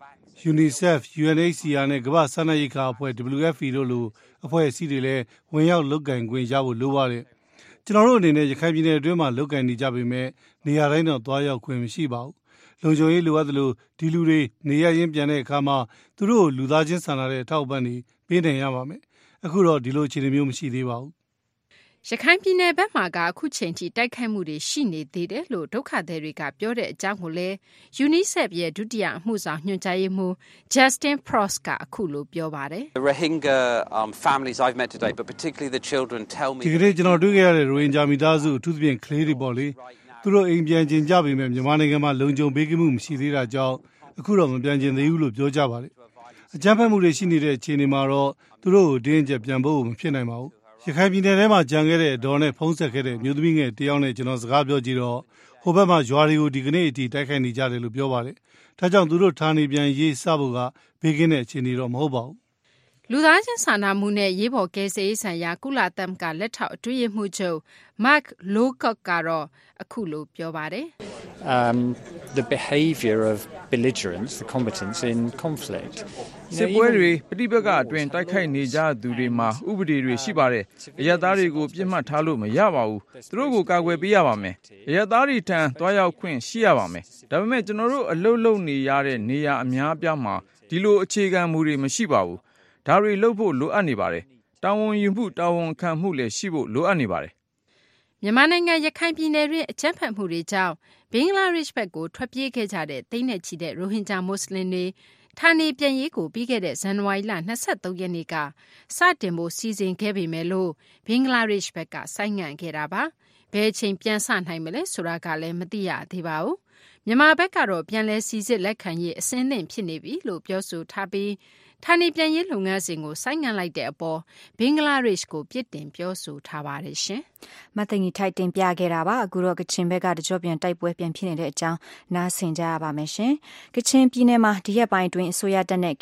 [SPEAKER 10] UNICEF, UNHCR နဲ့ကမ္ဘာ့စားနပ်ရိက္ခာအဖွဲ့ WFP တို့လိုအဖွဲ့အစည်းတွေလည်းဝင်ရောက်လုပ်ကိုင်ခွင့်ရဖို့လိုပါတယ်။ကျွန်တော်တို့အနေနဲ့ရခိုင်ပြည်နယ်အတွင်းမှာလုပ်ကိုင်နေကြပေမဲ့နေရာတိုင်းတော့သွားရောက်ခွင့်မရှိပါဘူး။လုံခြုံရေးလိုအပ်သလိုဒီလူတွေနေရရင်ပြန်တဲ့အခါမှာသူတို့လူသားချင်းစာနာတဲ့အထောက်အပံ့တွေပေးနိုင်ရပါမယ်။အခုတော့ဒီလိုအခြေအနေမျိုးမရှိသေးပါဘူး။
[SPEAKER 2] ရခိုင်ပြည်နယ်ဘက်မှာကအခုချိန်ထိတိုက်ခိုက်မှုတွေရှိနေသေးတယ်လို့ဒုက္ခသည်တွေကပြောတဲ့အကြောင်းကိုလည်း UNICEF ရဲ့ဒုတိယအမှုဆောင်ညွှန်ကြားရေးမှူး Justin Frost ကအခုလိုပြောပါတယ်။
[SPEAKER 9] The Rohingya families I've met today, but particularly the children tell me
[SPEAKER 10] ဒီကနေ့ကျွန်တော်တွေ့ခဲ့ရတဲ့ရိုဟင်ဂျာမိသားစုအထူးသဖြင့်ကလေးတွေပေါ့လေသူတို့အိမ်ပြန်ကျင်ကြပေမဲ့မြန်မာနိုင်ငံမှာလုံခြုံဘေးကင်းမှုမရှိသေးတာကြောင့်အခုတော့မပြန်ကျင်သေးဘူးလို့ပြောကြပါတယ်။အကြမ်းဖက်မှုတွေရှိနေတဲ့အခြေအနေမှာတော့သူတို့ကိုတင်းကျပ်ပြန်ဖို့မဖြစ်နိုင်ပါဘူးရခိုင်ပြည်နယ်ထဲမှာကြံခဲ့တဲ့ဒေါ်နဲ့ဖုံးဆက်ခဲ့တဲ့မျိုးသမီးငယ်တယောက်နဲ့ကျွန်တော်စကားပြောကြည့်တော့ဟိုဘက်မှာရွာတွေကိုဒီကနေ့အထိတိုက်ခိုက်နေကြတယ်လို့ပြောပါတယ်ဒါကြောင့်သူတို့ဌာနေပြန်ရေးစဖို့ကဘေးကင်းတဲ့အခြေအနေတော့မဟုတ်ပါဘူး
[SPEAKER 2] လူသားချင်းစာနာမှုနဲ့ရေးပေါ်ကယ်ဆယ်ရေးဆိုင်ရာကုလသမဂ္ဂလက်ထောက်အတွင်းရေးမှူးချုပ် Mark Lowcock ကတော့အခုလိုပြောပါတယ်
[SPEAKER 4] the behavior of belligerents, the combatants in conflict.
[SPEAKER 8] စစ်ပွဲတွေပဋိပက္ခအတွင်းတိုက်ခိုက်နေကြသူတွေမှာဥပဒေတွေရှိပါတယ်။အရပ်သားတွေကိုပြစ်မှတ်ထားလို့မရပါဘူး။သူတို့ကိုကာကွယ်ပေးရပါမယ်။အရပ်သားတွေထံတွားရောက်ခွင့်ရှိရပါမယ်။ဒါပေမဲ့ကျွန်တော်တို့အလုပ်လုပ်နေရတဲ့နေရာအများပြားမှာဒီလိုအခြေခံမူတွေမရှိပါဘူး။ဒါတွေလုပ်ဖို့လိုအပ်နေပါတယ်။တာဝန်ယူမှုတာဝန်ခံမှုလည်းရှိဖို့လိုအပ်နေပါတယ်
[SPEAKER 2] မြန်မာနိုင်ငံရခိုင်ပြည်နယ်တွင်အကြမ်းဖက်မှုတွေကြောင့်ဘင်္ဂလားဒေ့ရှ်ဘက်ကိုထွက်ပြေးခဲ့ကြတဲ့သိန်းနဲ့ချီတဲ့ရိုဟင်ဂျာမွတ်စလင်တွေဌာနေပြန်ရေးကိုပြီးခဲ့တဲ့ဇန်နဝါရီလ23ရက်နေ့ကစတင်ဖို့စီစဉ်ခဲ့ပေမဲ့လို့ဘင်္ဂလားဒေ့ရှ်ဘက်ကဆိုင်းငံ့ခဲ့တာပါ။ဘယ်အချိန်ပြန်ဆနိုင်မလဲဆိုတာကလည်းမသိရသေးပါဘူး။မြန်မာဘက်ကတော့ပြန်လည်စီစစ်လက်ခံရေးအဆင့်သင့်ဖြစ်နေပြီလို့ပြောဆိုထားပြီးဌာနေပြန်ရေးလုပ်ငန်းစဉ်ကိုဆိုင်းငံ့လိုက်တဲ့အပေါ်ဘင်္ဂလားဒေ့ရှ်ကိုပြစ်တင်ပြောဆိုထားပါတယ်ရှင်
[SPEAKER 7] ။မသိငီထိုက်တင်ပြခဲ့တာပါအခုတော့ကချင်ဘက်ကတကြောပြန်တိုက်ပွဲပြန်ဖြစ်နေတဲ့အကြောင်းနားဆင်ကြရပါမယ်ရှင်။ကချင်ပြည်နယ်မှာဒီရက်ပိုင်းတွင်အစိုးရတပ်နဲ့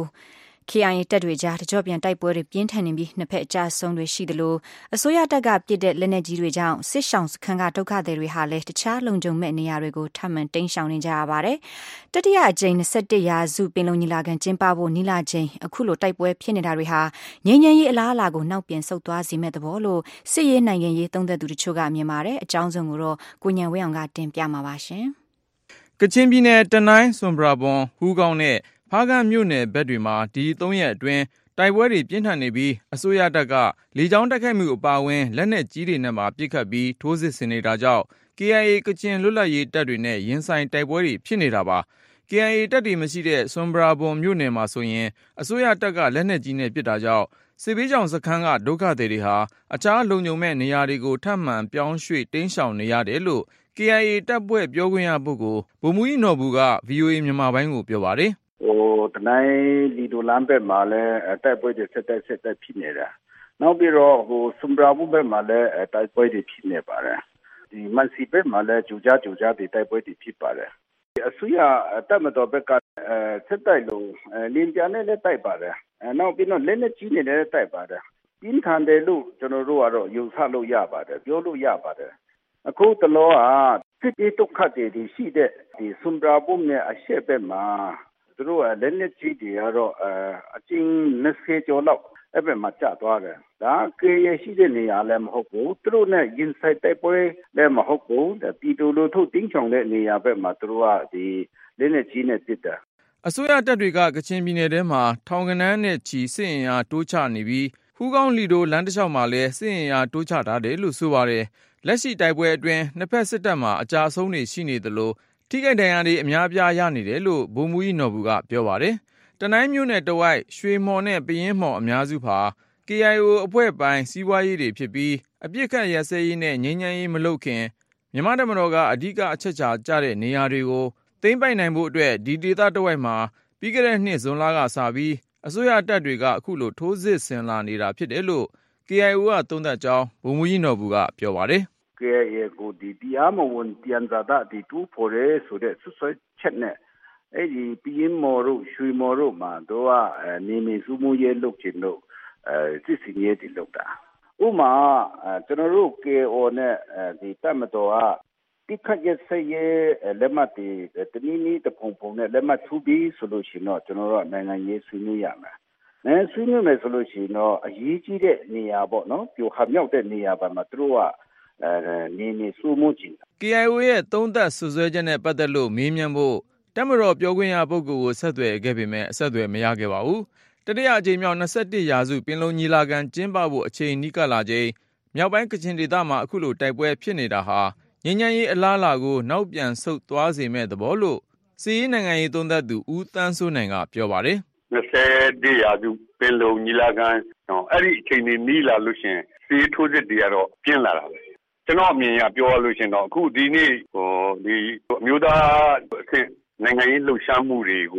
[SPEAKER 7] KIA တပ်တွေကြားတကြောပြန်တိုက်ပွဲတွေပြင်းထန်နေပြီးနှစ်ဖက်အကြဆုံးတွေရှိသလိုအစိုးရတပ်ကပြစ်တဲ့လက်နက်ကြီးတွေကြောင့်စစ်ရှောင်စခန်းကဒုက္ခသည်တွေဟာလည်းတခြားလုံခြုံမဲ့နေရာတွေကိုထပ်မံတိမ်းရှောင်နေကြရပါတယ်။တတိယအကြိမ်21ရာစုပင်လုံညီလာခံကျင်းပဖို့နီလာချိန်အခုလိုတိုက်ပွဲဖြစ်နေတာတွေဟာငြိမ်းချမ်းရေးအလားအလာကိုနောက်ပြန်ဆုတ်သွားစေမဲ့သဘောလို့စစ်ရေးနိုင်ငံရေးသုံးသပ်သူတချို့ကမြင်ပါတယ်။အကြောင်းစုံကိုတော့ကိုညံဝင်းအောင်ကတင်ပြမှာပါရှင်
[SPEAKER 8] ။ကချင်ပြည်နယ်တနိုင်းဆွမ်ဘရာဘွန်ဟူးကောင်းနဲ့ဖားကန့်မြို့နယ်ဘက်တွေမှာဒီ3ရက်အတွင်းတိုက်ပွဲတွေပြင်းထန်နေပြီးအစိုးရတပ်ကလေကြောင်းတိုက်ခိုက်မှုအပါအဝင်လက်နက်ကြီးတွေနဲ့ပါပစ်ခတ်ပြီးထိုးစစ်ဆင်နေတာကြောင့် KIA ကချင်လွတ်လပ်ရေးတပ်တွေနဲ့ရင်ဆိုင်တိုက်ပွဲတွေဖြစ်နေတာပါ။ KIA တပ်တွေမရှိတဲ့ဆွမ်ဘရာဘွန်မြို့နယ်မှာဆိုရင်အစိုးရတပ်ကလက်နက်ကြီးနဲ့ပစ်တာကြောင့်စစ်ဘေးကြောင့်စခန်းကဒုက္ခသည်တွေဟာအခြားလုံခြုံမဲ့နေရာတွေကိုထပ်မံပြောင်းရွှေ့တိမ်းရှောင်နေရတယ်လို့ KIA တပ်ဖွဲ့ပြောခွင့်ရပုဂ္ဂိုလ်ဗိုလ်မှူးကြီးနော်ဘူက VOA မြန်မာပိုင်းကိုပြောပါတယ်
[SPEAKER 11] တနိုင်းလီဒိုလမ်းဘက်မှာလည်းတိုက်ပွဲတွေဆက်တိုက်ဖြစ်နေတာနောက်ပြီးတော့ဆွမ်ဘရာဘွန်ဘက်မှာလည်းတိုက်ပွဲတွေဖြစ်နေပါတယ်ဒီမန်စီဘက်မှာလည်းကြိုကြားတွေတိုက်ပွဲတွေဖြစ်ပါတယ်အစိုးရတပ်မတော်ဘက်ကဆက်တိုက်လို့လင်းပြနဲ့လည်းတိုက်ပါတယ်နောက်ပြီးတော့လက်နက်ကြီးနဲ့လည်းတိုက်ပါတယ်ပြင်းထန်တယ်လို့ကျွန်တော်တို့ကတော့ယူဆလို့ရပါတယ်ပြောလို့ရပါတယ်အခုတလောစစ်ပြေးဒုက္ခတွေရှိတဲ့ဒီဆွမ်ဘရာဘွန်နဲ့အရှေ့ဘက်မှာသူတို့လက်နက်ကြီးတွေကတော့အကျဉ်း20ကျော်လောက်အဲ့ဘက်မှာကျသွားတယ်ဒါKIAရှိတဲ့နေရာလည်းမဟုတ်ဘူးသူတို့နဲ့ရင်ဆိုင်တိုက်ပွဲလည်းမဟုတ်ဘူးပြည်သူလူထုတင်းချောင်တဲ့နေရာဘက်မှာသူတို့ကဒီလက်နက်ကြီးနဲ့ပစ်တယ်
[SPEAKER 8] အစိုးရတပ်တွေကကချင်ပြည်နယ်ထဲမှာထောင်ကနန်းနဲ့ချီစစ်ရင်အားတိုးချနေပြီးဟူးကောင်းလီဒိုလမ်းတစ်လျှောက်မှာလည်းစစ်ရင်အားတိုးချထားတယ်လို့ဆိုပါတယ်လက်ရှိတိုက်ပွဲအတွင်းနှစ်ဖက်စစ်တပ်မှာအကြအဆုံးတွေရှိနေသလိုထိခိုက်ဒဏ်ရာတွေအများပြားရနေတယ်လို့ဗိုလ်မှူးကြီးနော်ဘူကပြောပါတယ်။တနိုင်းမြို့နယ်တဝိုက်ရွှေမော်နဲ့ပယင်းမော်အများစုဟာ KIO အဖွဲ့ပိုင်းစီးပွားရေးတွေဖြစ်ပြီးအပြစ်ခတ်ရက်စဲရေးနဲ့ငြိမ်းချမ်းရေးမလုပ်ခင်မြန်မာတပ်မတော်ကအဓိကအချက်ချာကျတဲ့နေရာတွေကိုသိမ်းပိုက်နိုင်ဖို့အတွက်ဒီဒေသတဝိုက်မှာပြီးခဲ့တဲ့နှစ်ဇွန်လကစပြီးအစိုးရတပ်တွေကအခုလိုထိုးစစ်ဆင်လာနေတာဖြစ်တယ်လို့ KIO ကသုံးသပ်ကြောင်းဗိုလ်မှူးကြီးနော်ဘူကပြောပါတယ်။
[SPEAKER 11] KIA ကိုဒီတရားမဝင်ပြန်စားတာဒီတူဖို့ရဲဆိုတဲ့ဆွဆွချက်နဲ့အဲ့ဒီပြင်းမော်တို့ရွှေမော်တို့မှာတော့နေမစုမှုရဲလုပ်ချင်လို့စစ်စင်ရဲတိလုပ်တာဥမာကျွန်တော်တို့ KIO နဲ့ဒီတပ်မတော်ကတိခတ်ရစရဲလက်မှတ်တွေတနည်းနည်းတဖုံဖုံနဲ့လက်မှတ်ထူပြီးဆိုလို့ရှိရင်တော့ကျွန်တော်တို့နိုင်ငံရေးဆွေးနွေးရမယ်ဆွေးနွေးမယ်ဆိုလို့ရှိရင်တော့အရေးကြီးတဲ့နေရာပေါ့နော်ပြိုခမြောက်တဲ့နေရာပါမှာသူတို့ကနေစုမှုချင်
[SPEAKER 8] KIO ရဲ့သုံးသပ်ဆွဆွဲချက်နဲ့ပတ်သက်လို့မေးမြန်းဖို့တပ်မတော်ပြောခွင့်ရပုဂ္ဂိုလ်ကိုဆက်သွယ်ခဲ့ပေမဲ့အဆက်အသွယ်မရခဲ့ပါဘူး။တတိယအကြိမ်မြောက်21ရာစုပင်လုံညီလာခံကျင်းပဖို့အချိန်နီးကပ်လာချိန်မြောက်ပိုင်းကချင်ဒေသမှာအခုလိုတိုက်ပွဲဖြစ်နေတာဟာငြိမ်းချမ်းရေးအလားအလာကိုနောက်ပြန်ဆုတ်သွားစေမဲ့သဘောလို့စစ်ရေးနိုင်ငံရေးသုံးသပ်သူဦးသန်းစိုးနိုင်ကပြောပါတယ်
[SPEAKER 12] ။21ရာစုပင်လုံညီလာခံအဲ့ဒီအချိန်นี้နီးလာလို့ရှင်စစ်ထိုးစစ်တွေကတော့ပြင်းလာတာပဲကျွန်တော်အမြင်ရပြောရလို့ရှင်တော့အခုဒီနေ့ဒီအမျိုးသားအဆင့်နိုင်ငံရေးလှုပ်ရှားမှုတွေကို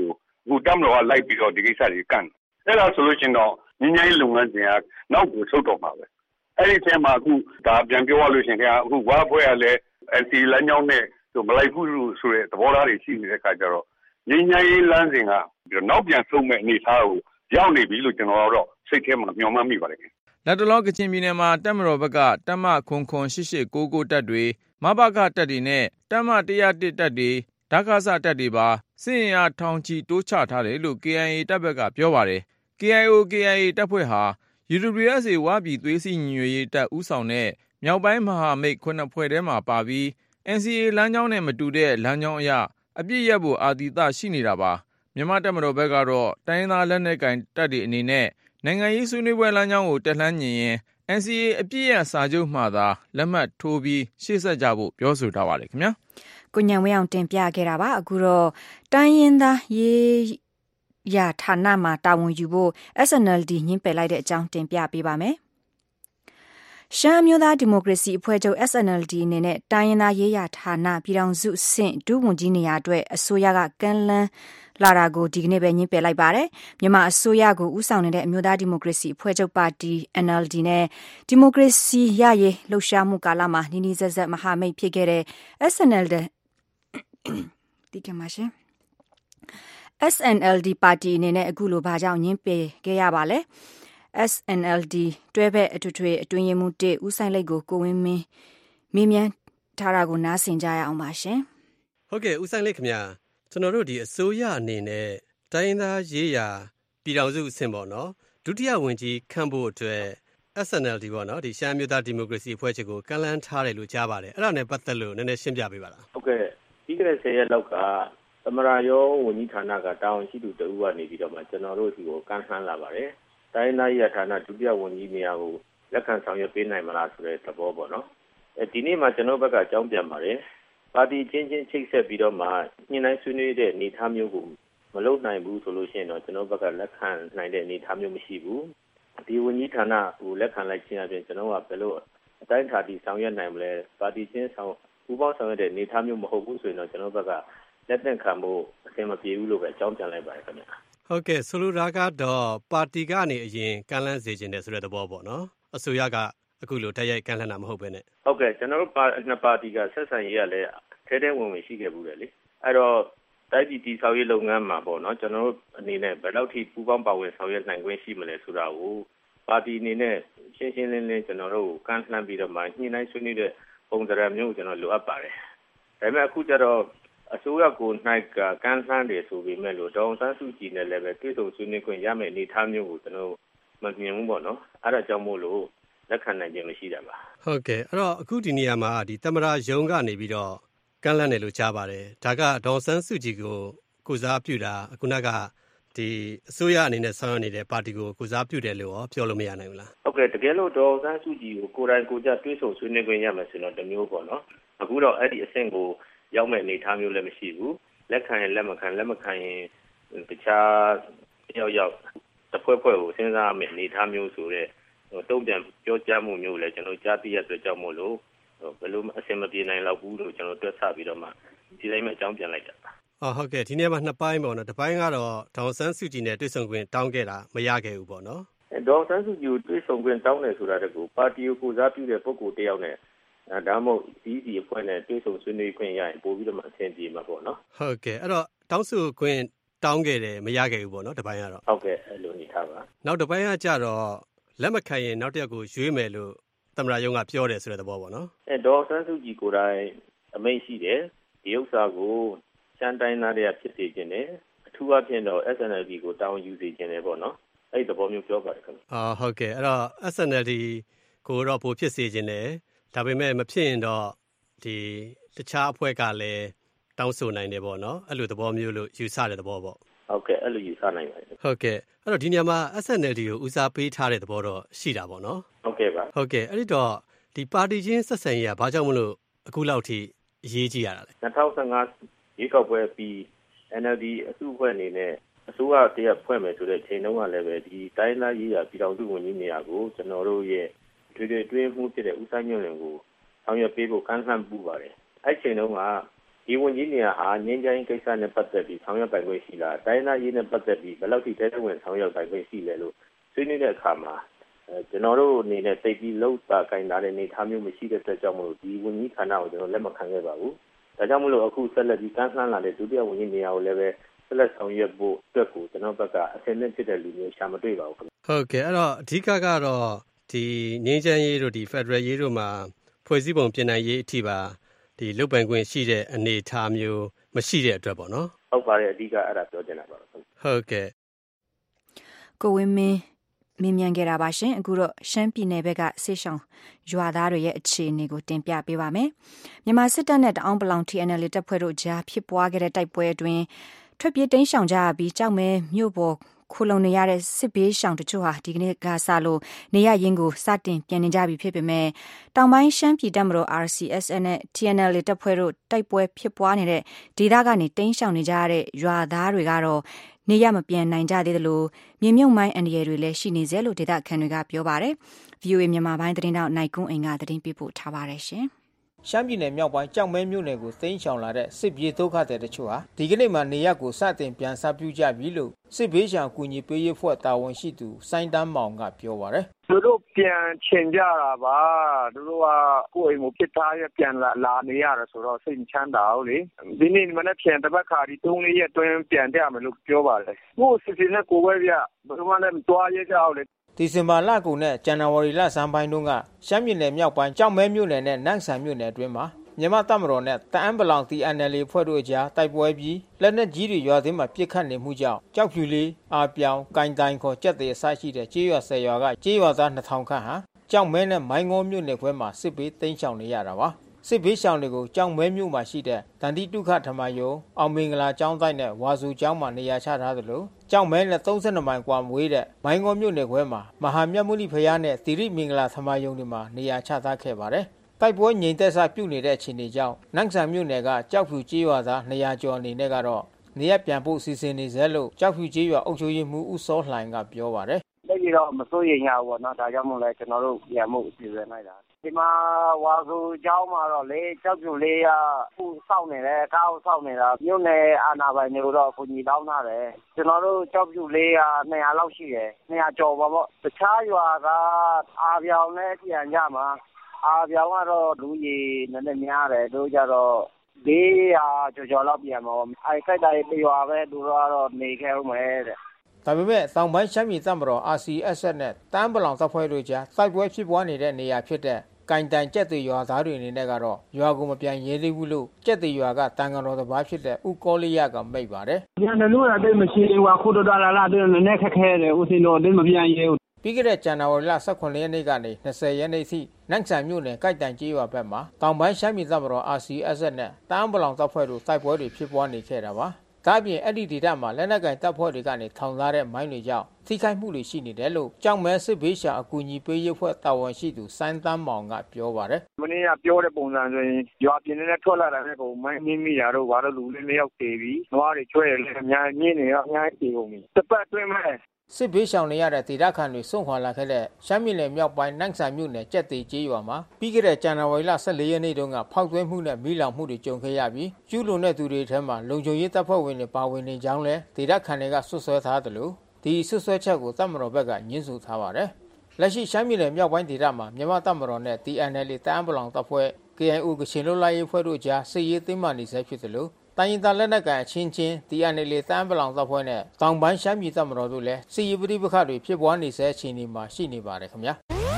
[SPEAKER 12] အခုတမတော်ကလိုက်ပြီးတော့ဒီကိစ္စတွေကန်အဲ့ဒါဆိုလို့ရှိရင်တော့ငင်းငိုင်းလုပ်ငန်းစဉ်ကနောက်ကိုဆုတ်တော့မှာပဲအဲ့ဒီအချိန်မှာအခုဒါပြန်ပြောရလို့ရှိရင်အခုဝါဖွဲ့ရလဲ NC လမ်းကြောင်းနဲ့မလိုက်ဘူးဆိုတဲ့သဘောထားတွေရှိနေတဲ့အခါကျတော့ငင်းငိုင်းလမ်းစဉ်ကနောက်ပြန်ဆုံးမဲ့အနေအထားကိုရောက်နေပြီလို့ကျွန်တော်တော့စိတ်ထဲမှာမျှော်မှန်းမိပါတယ်
[SPEAKER 8] လက်တလောကချင်ပြည်နယ်မှာတပ်မတော်ဘက်ကတပ်မ8899တပ်တွေမဘကတပ်တွေနဲ့တပ်မ101တပ်တွေဓာကစတပ်တွေပါစစ်ရင်အားထောင်ချီတိုးချထားတယ်လို့ KIA တပ်ဘက်ကပြောပါတယ်။ KIO/KIA တပ်ဖွဲ့ဟာ UWSA ဝပြည်သွေးစည်းညီညွတ်ရေးတပ်ဦးဆောင်တဲ့မြောက်ပိုင်းမဟာမိတ်9ဖွဲ့ထဲမှာပါပြီး NCA လမ်းကြောင်းနဲ့မတူတဲ့လမ်းကြောင်းအရအပြစ်ရက်ဖို့အာသီသရှိနေတာပါ။မြန်မာတပ်မတော်ဘက်ကတော့တိုင်းရင်းသားလက်နက်ကိုင်တပ်တွေအနေနဲ့နိုင်ငံရေးဆွေးနွေးပွဲလမ်းကြောင်းကိုတက်လှမ်းနေရင် NCA အပြစ်ရက်စာချုပ်မှသာလက်မှတ်ထိုးပြီးရှေ့ဆက်ကြဖို့ပြောဆိုထားပါတယ်ခင်ဗျာ
[SPEAKER 7] ။ကိုညံဝင်းအောင်တင်ပြခဲ့တာပါအခုတော့တိုင်းရင်းသားရေးရဌာနမှာတာဝန်ယူဖို့ SNLD ညှင်းပယ်လိုက်တဲ့အကြောင်းတင်ပြပေးပါမယ်။ရှမ်းမျိုးသားဒီမိုကရေစီအဖွဲ့ချုပ် SNLD အနေနဲ့တိုင်းရင်းသားရေးရဌာနပြည်ထောင်စုအဆင့်ဒုဝန်ကြီးနေရာအတွက်အစိုးရကကမ်းလှမ်းလာတာကိုဒီကနေ့ပဲညှင်းပယ်လိုက်ပါတယ်။မြန်မာအစိုးရကိုဦးဆောင်နေတဲ့အမျိုးသားဒီမိုကရေစီအဖွဲ့ချုပ်ပါတီ NLD နဲ့ဒီမိုကရေစီရရေးလှုပ်ရှားမှုကာလမှာနီးနီးစပ်စပ်မဟာမိတ်ဖြစ်ခဲ့တဲ့ SNLD ဒီကမှာရှင် SNLD ပါတီအနေနဲ့အခုလိုဘာကြောင့်ညှင်းပယ်ခဲ့ရပါလဲ SNLD တွဲဘက်အထွေအတွင်းရေးမှူး1ဦးဆိုင်လိတ်ကိုဝင်းမင်းမေးမြန်းထားတာကိုနားဆင်ကြရအောင်ပါရှင်
[SPEAKER 13] ဟုတ်ကဲ့ဦးဆိုင်လိတ်ခင်ဗျာကျွန်တော်တို့ဒီအစိုးရအနေနဲ့တိုင်းရင်းသားရေးရာပြည်ထောင်စုအဆင့်ပေါ့နော်ဒုတိယဝန်ကြီးခန့်ဖို့အတွက် SNLD ပေါ့နော်ဒီရှမ်းမျိုးသားဒီမိုကရေစီအဖွဲ့ချုပ်ကိုကမ်းလှမ်းထားတယ်လို့ကြားပါတယ်အဲ့ဒါနဲ့ပတ်သက်လို့နည်းနည်းရှင်းပြပေးပါလား
[SPEAKER 14] ဟုတ်ကဲ့ပြီးခဲ့တဲ့10ရက်လောက်ကသမရာရောဝန်ကြီးဌာနကတာဝန်ရှိသူတဦးကနေပြီးတော့မှကျွန်တော်တို့ဒီကိုကမ်းလှမ်းလာပါတယ်တိုင်းသားရေးဌာနဒုတိယဝန်ကြီးနေရာကိုလက်ခံဆောင်ရွက်ပေးနိုင်မလားဆိုတဲ့သဘောပေါ့နော်ဒီနေ့မှကျွန်တော်ဘက်ကအကြောင်းပြန်ပါတယ်ပါတီချင်းချင်းချိတ်ဆက်ပြီးတော့မှညှိနှိုင်းဆွေးနွေးတဲ့အနေအထားမျိုးကိုမလုပ်နိုင်ဘူးဆိုလို့ရှိရင်တော့ကျွန်တော်ဘက်ကလက်ခံနိုင်တဲ့အနေအထားမျိုးမရှိဘူးဒီဝန်ကြီးဌာနကိုလက်ခံလိုက်ခြင်းအပြင်ကျွန်တော်ကဘယ်လိုအတိုင်းအတာထိဆောင်ရွက်နိုင်မလဲပါတီချင်းဆောင်ပူးပေါင်းဆောင်ရွက်တဲ့အနေအထားမျိုးမဟုတ်ဘူးဆိုရင်တော့ကျွန်တော်ဘက်ကလက်သင့်ခံဖို့အဆင်မပြေဘူးလို့ပဲအကြောင်းပြန်လိုက်ပါတယ်ခင်ဗျာ
[SPEAKER 13] ဟုတ်ကဲ့ဆိုလိုတာကတော့ပါတီကနေအရင်ကမ်းလှမ်းစေခြင်းတဲ့ဆိုတဲ့သဘောပေါ့နော်အစိုးရကအခုလိုတိုက်ရိုက်ကမ်းလှမ်းတာမဟုတ်ပဲနဲ့
[SPEAKER 14] ဟုတ်ကဲ့ကျွန်တော်တို့နှစ်ပါတီကဆက်ဆံရေးကလည်းထဲထဲဝင်ဝင်ရှိခဲ့ဘူးလေအဲ့တော့တိုက်ပြည်တည်ဆောက်ရေးလုပ်ငန်းမှာပေါ့နော်ကျွန်တော်တို့အနေနဲ့ဘယ်လောက်ထိပူးပေါင်းပါဝင်ဆောင်ရွက်နိုင်ခွင့်ရှိမလဲဆိုတာကိုပါတီအနေနဲ့ရှင်းရှင်းလင်းလင်းကျွန်တော်တို့ကမ်းလှမ်းပြီးတော့မှညှိနှိုင်းဆွေးနွေးတဲ့ပုံစံမျိုးကျွန်တော်လိုအပ်ပါတယ်ဒါပေမဲ့အခုကျတော့အစိုးရကိုနိုင်ကကမ်းလှမ်းတယ်ဆိုပေမဲ့လို့ဒေါအောင်ဆန်းစုကြည်နဲ့လည်းပဲတွေ့ဆုံဆွေးနွေးခွင့်ရမယ့်အနေအထားမျိုးကိုကျွန်တော်မမြင်ဘူးပေါ့နော်အဲ့ဒါကြောင့်မို့လို့လက်ခံနိုင်ခြင်းမရှိတာပါ
[SPEAKER 13] ဟုတ်ကဲ့အဲ့တော့အခုဒီနေရာမှာဒီသမရာယုံကနေပြီးတော့ကမ်းလှမ်းတယ်လို့ကြားပါတယ်ဒါကဒေါအောင်ဆန်းစုကြည်ကိုကိုစားပြုတာအခုနကဒီအစိုးရအနေနဲ့ဆောင်ရွက်နေတဲ့ပါတီကိုကိုစားပြုတယ်လို့ရောပြောလို့မရနိုင်ဘူးလား
[SPEAKER 14] ဟုတ်ကဲ့တကယ်လို့ဒေါအောင်ဆန်းစုကြည်ကိုကိုယ်တိုင်ကိုယ်ကျတွေ့ဆုံဆွေးနွေးခွင့်ရမယ်ဆိုတော့တမျိုးပေါ့နော်အခုတော့အဲ့ဒီအဆင့်ကိုရောက်မဲ့အနေအထားမျိုးလည်းမရှိဘူးလက်ခံရင်လက်မခံရင်တခြားရောက်တစ်ဖွဲ့ကိုစဉ်းစားမယ်အနေအထားမျိုးဆိုတဲ့တုံ့ပြန်ပြောကြားမှုမျိုးလည်းကျွန်တော်ကြားသိရတဲ့ကြောင့်မို့လို့ဘယ်လိုအဆင်မပြေနိုင်တော့ဘူးလို့ကျွန်တော်တွက်ဆပြီးတော့မှဒီတိုင်းမှအကြောင်းပြန်လိုက်တာ
[SPEAKER 13] ဟုတ်ကဲ့ဒီနေ့မှာနှစ်ပိုင်းပေါ့နော်တစ်ပိုင်းကတော့ဒေါအောင်ဆန်းစုကြည်နဲ့တွေ့ဆုံခွင့်တောင်းခဲ့တာမရခဲ့ဘူးပေါ့နော်
[SPEAKER 14] ဒေါအောင်ဆန်းစုကြည်ကိုတွေ့ဆုံခွင့်တောင်းတယ်ဆိုတာတကူပါတီကိုစားပြုတဲ့ပုဂ္ဂိုလ်တယောက်နဲ့ဒါမှမဟုတ်ဒီအဖွဲ့နဲ့တွေ့ဆုံဆွေးနွေးခွင့်ရရင်ပို့ပြီးတော့မှအဆင်ပြေမှာပေါ့နော်
[SPEAKER 13] ဟုတ်ကဲ့အဲ့တော့တောင်းဆိုခွင့်တောင်းခဲ့တယ်မရခဲ့ဘူးပေါ့နော်တစ်ပိုင်းကတော့
[SPEAKER 14] ဟုတ်ကဲ့အဲ့လိုနေထားပါ
[SPEAKER 13] နောက်တစ်ပိုင်းကကြတော့လက်မခံရင်နောက်တစ်ယောက်ကိုရွေးမယ်လို့သမ္မတရုံးကပြောတယ်ဆိုတဲ့သဘောပေါ့နော်
[SPEAKER 14] ဒေါ်ဆန်းစုကြည်ကိုယ်တိုင်အမိန့်ရှိတယ်ဒီဥစ္စာကိုရှမ်းတိုင်းသားတွေကဖြစ်စေခြင်းနဲ့အထူးအဖြင့်တော့ SNLD ကိုတာဝန်ယူစေခြင်းနဲ့ပေါ့နော်အဲ့ဒီသဘောမျိုးပြောပါတယ်ခင်ဗျ
[SPEAKER 13] ဟုတ်ကဲ့အဲ့တော့ SNLD ကိုတော့ပိုဖြစ်စေခြင်းနဲ့ဒါပေမဲ့မဖြစ်ရင်တော့ဒီတခြားအဖွဲ့ကလည်းတောင်းဆိုနိုင်တယ်ပေါ့နော်အဲ့လိုသဘောမျိုးလို့ယူဆတဲ့သဘောပေါ့
[SPEAKER 14] ဟုတ်ကဲ့အဲ့လိုယူဆနိုင်ပါတယ်
[SPEAKER 13] ဟုတ်ကဲ့အဲ့တော့ဒီနေရာမှာ SNLD ကိုဦးစားပေးထားတဲ့သဘောတော့ရှိတာပေါ့နော်
[SPEAKER 14] ဟုတ်ကဲ့ပါ
[SPEAKER 13] ဟုတ်ကဲ့အဲ့ဒီတော့ဒီပါတီချင်းဆက်ဆံရေးကဘာကြောင့်မလို့အခုလောက်ထိအရေးကြီးရတာလဲ
[SPEAKER 14] 2015 ရွေးကောက်ပွဲပြီး NLD အစုအဖွဲ့အနေနဲ့အစိုးရတရက်ဖွဲ့မယ်ဆိုတဲ့ချိန်တုန်းကလည်းပဲဒီတိုင်းသားရေးရာပြည်ထောင်စုဝန်ကြီးနေရာကိုကျွန်တော်တို့ရဲ့တွေ့တွေ့မှုဖြစ်တဲ့ဦးဆိုင်ညွန့်လွင်ကိုဆောင်ရွက်ပေးဖို့ကမ်းလှမ်းပူပါတယ်အဲ့ချိန်တုန်းကဒီဒီဝန်ကြီးနေရာဟာငင်းချိုင်းကိစ္စနဲ့ပတ်သက်ပြီးဆောင်ရွက်ပိုင်ခွင့်ရှိလားတိုင်းနာရေးနဲ့ပတ်သက်ပြီးဘယ်လောက်ထိတဲတဲဝင်ဆောင်ရွက်ပိုင်ခွင့်ရှိလဲလို့ဆွေးနွေးတဲ့အခါမှာကျွန်တော်တို့အနေနဲ့စိတ်ပြီးလောက်တာကင်တာတဲ့နေသားမျိုးမရှိတဲ့အတွက်ကြောင့်မလို့ဒီဝန်ကြီးဌာနကိုကျွန်တော်လက်မခံခဲ့ပါဘူးဒါကြောင့်မလို့အခုဆက်လက်ပြီးကမ်းလှမ်းလာတဲ့ဒုတိယဝန်ကြီးနေရာကိုလည်းပဲဆက်လက်ဆောင်ရွက်ဖို့အတွက်ကိုကျွန်တော်ဘက်ကအဆင်သင့်ဖြစ်တဲ့လူမျိုးရှာမတွေ့ပါဘူး
[SPEAKER 13] ဟုတ်ကဲ့အဲ့တော့အဓိကကတော့ဒီငင်းချမ်းရေးတို့ဒီ Federal ရေးတို့မှာဖွဲ့စည်းပုံပြင်နိုင်ရေးအထိပါဒီလုတ်ပိုင်ခွင့်ရှိတဲ့အနေအထားမျိုးမရှိတဲ့အတွက်ပေါ့နော်
[SPEAKER 14] ဟုတ်ပါတယ်အဓိကအဲ့ဒါပြောချင်တာပါ
[SPEAKER 13] ဟုတ်ကဲ့
[SPEAKER 7] ကိုဝင်းမင်းမြင်မြန်ကြတာပါရှင်အခုတော့ရှမ်းပြည်နယ်ဘက်ကဆေးဆောင်ရွာသားတွေရဲ့အခြေအနေကိုတင်ပြပေးပါမယ်မြန်မာစစ်တပ်နဲ့တအောင်းပလောင် TNL တပ်ဖွဲ့တို့ကြားဖြစ်ပွားခဲ့တဲ့တိုက်ပွဲအတွင်းထွက်ပြေးတိမ်းရှောင်ကြပြီးကြောက်မဲမြို့ပေါ်ခိုလုံနေရတဲ့စစ်ဘေးရှောင်တချို့ဟာဒီကနေ့ကစလို့နေရရင်းကိုစတင်ပြန်နေကြပြီဖြစ်ပေမဲ့တောင်ပိုင်းရှမ်းပြည်တပ်မတော် RCSN နဲ့ TNL တပ်ဖွဲ့တို့တိုက်ပွဲဖြစ်ပွားနေတဲ့ဒေသကနေတိမ်းရှောင်နေကြတဲ့ရွာသားတွေကတော့နေရမပြန်နိုင်ကြသေးသလိုမြေမြုပ်မိုင်းအန္တရာယ်တွေလည်းရှိနေစေလို့ဒေသခံတွေကပြောပါတယ် VOA မြန်မာပိုင်းသတင်းတောက်နိုင်ကွန်းအိမ်ကသတင်းပေးပို့ထားပါတယ်ရှင်
[SPEAKER 15] ရှမ်းပြည်နယ်မြောက်ပိုင်းကြောက်မဲမြို့နယ်ကိုသိမ်းရှောင်လာတဲ့စစ်ပြေးဒုက္ခသည်တချို့ဟာဒီကနေ့မှနေရက်ကိုစတင်ပြန်စပြုကြပြီလို့စစ်ဘေးရှောင်ကူညီပေးရေးဖွဲ့တာဝန်ရှိသူစိုင်းတန်းမောင်ကပြောပါတယ်
[SPEAKER 16] သူတို့ပြန်ချင်ကြတာပါသူတို့ကကိုယ်အိမ်ကိုပြစ်သားရပြန်လာနေရတယ်ဆိုတော့စိတ်ချမ်းသာဘူးလေဒီနေ့မနေ့ပြန်တပတ်ခါဒီ3-4ရက်တွင်းပြန်ကြမယ်လို့ပြောပါတယ်ကိုယ်စစ်စစ်နဲ့ကိုယ်ပဲပြဘယ်မှလည်းတွားရကြအောင်လေ
[SPEAKER 15] ဒီဇင်ဘာလကုန်နဲ့ဇန်နဝါရီလဆန်းပိုင်းတုန်းကရှမ်းပြည်နယ်မြောက်ပိုင်းကြောက်မဲမြို့နယ်နဲ့နန့်ဆန်မြို့နယ်အတွင်းမှာမြန်မာတပ်မတော်နဲ့တအန်းပလောင် TNL ဖွဲ့တို့အကြားတိုက်ပွဲပြီးလက်နက်ကြီးတွေရွာသွင်းမှာပြစ်ခတ်နေမှုကြောင့်ကြောက်ဖြူလေးအာပြောင်ကိုင်တိုင်ခေါ်ကြက်တဲ့အစရှိတဲ့ကြေးရွာ10ရွာကကြေးရွာသား2000ခန့်ဟာကြောက်မဲနဲ့မိုင်းငေါမြို့နယ်ခွဲမှာစစ်ဘေးတိမ်းရှောင်နေရတာပါစစ်ဘေးရှောင်တွေကိုကြောက်မဲမြို့မှာရှိတဲ့တန်တိတုခဓမ္မယုံအောင်မင်္ဂလာကျောင်းတိုက်နဲ့ဝါစုကျောင်းမှာနေရာချထားသလိုကြောက်မဲနဲ့32မိုင်ကွာမွေးတဲ့မိုင်းငေါမြို့နယ်ခွဲမှာမဟာမြတ်မုနိဖရာနဲ့သီရိမင်္ဂလာဓမ္မယုံတွေမှာနေရာချထားခဲ့ပါတယ်တိုက်ပွဲငြိမ်သက်စွာပြုနေတဲ့အခြေအနေကြောင့်နန့်ဆန်မြို့နယ်ကကြောက်ဖြူကြေးရွာသား200ကျော်အနေနဲ့ကတော့နေရပြန်ဖို့စီစဉ်နေစေလို့ကြောက်ဖြူကြေးရွာအုပ်ချုပ်ရေးမှူးဦးစောလှိုင်ကပြောပါတယ်
[SPEAKER 16] လက်ကြီးတော့မစိုးရိမ်ရဘူးပေါ့နော်ဒါကြောင့်မို့လဲကျွန်တော်တို့ပြန်မှုအစီအစဉ်လိုက်တာဒီမှာဝါစုကျောင်းမှာတော့လေကြောက်ဖြူလေးကခုစောင့်နေတယ်ကားကိုစောင့်နေတာမြို့နယ်အာဏာပိုင်တွေကိုတော့ကိုကြီးတောင်းထားတယ်ကျွန်တော်တို့ကြောက်ဖြူလေးက200လောက်ရှိတယ်200ကျော်ပါပေါ့တခြားရွာကအာပြောင်နဲ့ပြန်ကြမှာအာပြောင်ကတော့လူကြီးနည်းနည်းများတယ်တို့ကြတော့400ကျော်လောက်ပြန်မှာအဲ့ခိုက်တာပြေရွာပဲသူတို့ကတော့နေခဲ့ဦးမယ်တဲ့
[SPEAKER 15] ဒါပေမဲ့တောင်ပိုင်းရှမ်းပြည်တပ်မတော် RCSS နဲ့တန်းပလောင်တပ်ဖွဲ့တို့ကြားတိုက်ပွဲဖြစ်ပွားနေတဲ့နေရာဖြစ်တဲ့ကိုင်တိုင်ကျက်တွေရွာသားတွေအနေနဲ့ကတော့ရွာကိုမပြန်ရဲသေးဘူးလို့ကျက်တွေရွာကတန်ကန်တော်တစ်ပါးဖြစ်တဲ့ဦးကောလိယကမိတ်ပါတယ်
[SPEAKER 16] ။ပြန်လို့ရတဲ့မရှိဘူးခုတော့လာတဲ့နည်းနည်းခက်ခဲတယ်ဦးစင်တော်တင်းမပြန်ရဲဘူး
[SPEAKER 15] ပြီးခဲ့တဲ့ဇန်နဝါရီလ18ရက်နေ့ကနေ20ရက်နေ့ထိနန့်ဆန်မြို့နယ်ကိုက်တိုင်ကျေးရွာဘက်မှာတောင်ပိုင်းရှမ်းပြည်တပ်မတော် RCSS နဲ့တန်းပလောင်တပ်ဖွဲ့တို့တိုက်ပွဲတွေဖြစ်ပွားနေခဲ့တာပါဒါ့အပြင်အဲ့ဒီဒေသမှာလက်နက်ကင်တပ်ဖွဲ့တွေကနေထောင်ထားတဲ့မိုင်းတွေကြောင့်ထိခိုက်မှုတွေရှိနေတယ်လို့ကြောက်မဲစစ်ဘေးရှာအကူအညီပေးရေးဖွဲ့တာဝန်ရှိသူစိုင်းတန်းမောင်ကပြောပါတယ်
[SPEAKER 16] မနေ့ကပြောတဲ့ပုံစံဆိုရင်ရွာပြင်းနဲ့ထွက်လာတဲ့ကိုမိုင်းမိရတော့ဘာလို့လူလေး2ယောက်တည်ပြီးနွားတွေချွဲရလဲအများမြင့်နေတော့အများကြီးတည်ကုန်ပြီတစ်ပတ်တွင်းမဲ့
[SPEAKER 15] စစ်ဘေးရှောင်နေရတဲ့ဒေသခံတွေစွန့်ခွာလာခဲ့တဲ့ရှမ်းပြည်နယ်မြောက်ပိုင်းနန့်ဆန်မြို့နယ်ကျက်သေးကျေးရွာမှာပြီးခဲ့တဲ့ဇန်နဝါရီလ14ရက်နေ့တုန်းကဖောက်ထွင်းမှုနဲ့မိလောင်မှုတွေကြုံခဲ့ရပြီးကျူးလွန်တဲ့သူတွေထဲမှာလုံခြုံရေးတပ်ဖွဲ့ဝင်တွေပါဝင်နေကြောင်းလည်းဒေသခံတွေကဆွဆွဲထားတယ်လို့ဒီဆွဆွဲချက်ကိုတပ်မတော်ဘက်ကညှင်းဆိုထားပါတယ်လက်ရှိရှမ်းပြည်နယ်မြောက်ပိုင်းဒေသမှာမြန်မာတပ်မတော်နဲ့ TNL တအန်းပလောင်တပ်ဖွဲ့ KIO ကချင်လွတ်လပ်ရေးဖွဲ့တို့ကြားစစ်ရေးသိမ်းမှနေဆဲဖြစ်တယ်လို့တိုင်းရင်းသားလက်နက်ကိုင်အချင်းချင်း TNL တန်းပလောင်တပ်ဖွဲ့နဲ့တောင်ပိုင်းရှမ်းပြည်တပ်မတော်တို့လည်းစစ်ရေးပဋိပက္ခတွေဖြစ်ပွားနေဆဲအခြေအနေမှာရှိနေပါတယ်ခင်ဗျာ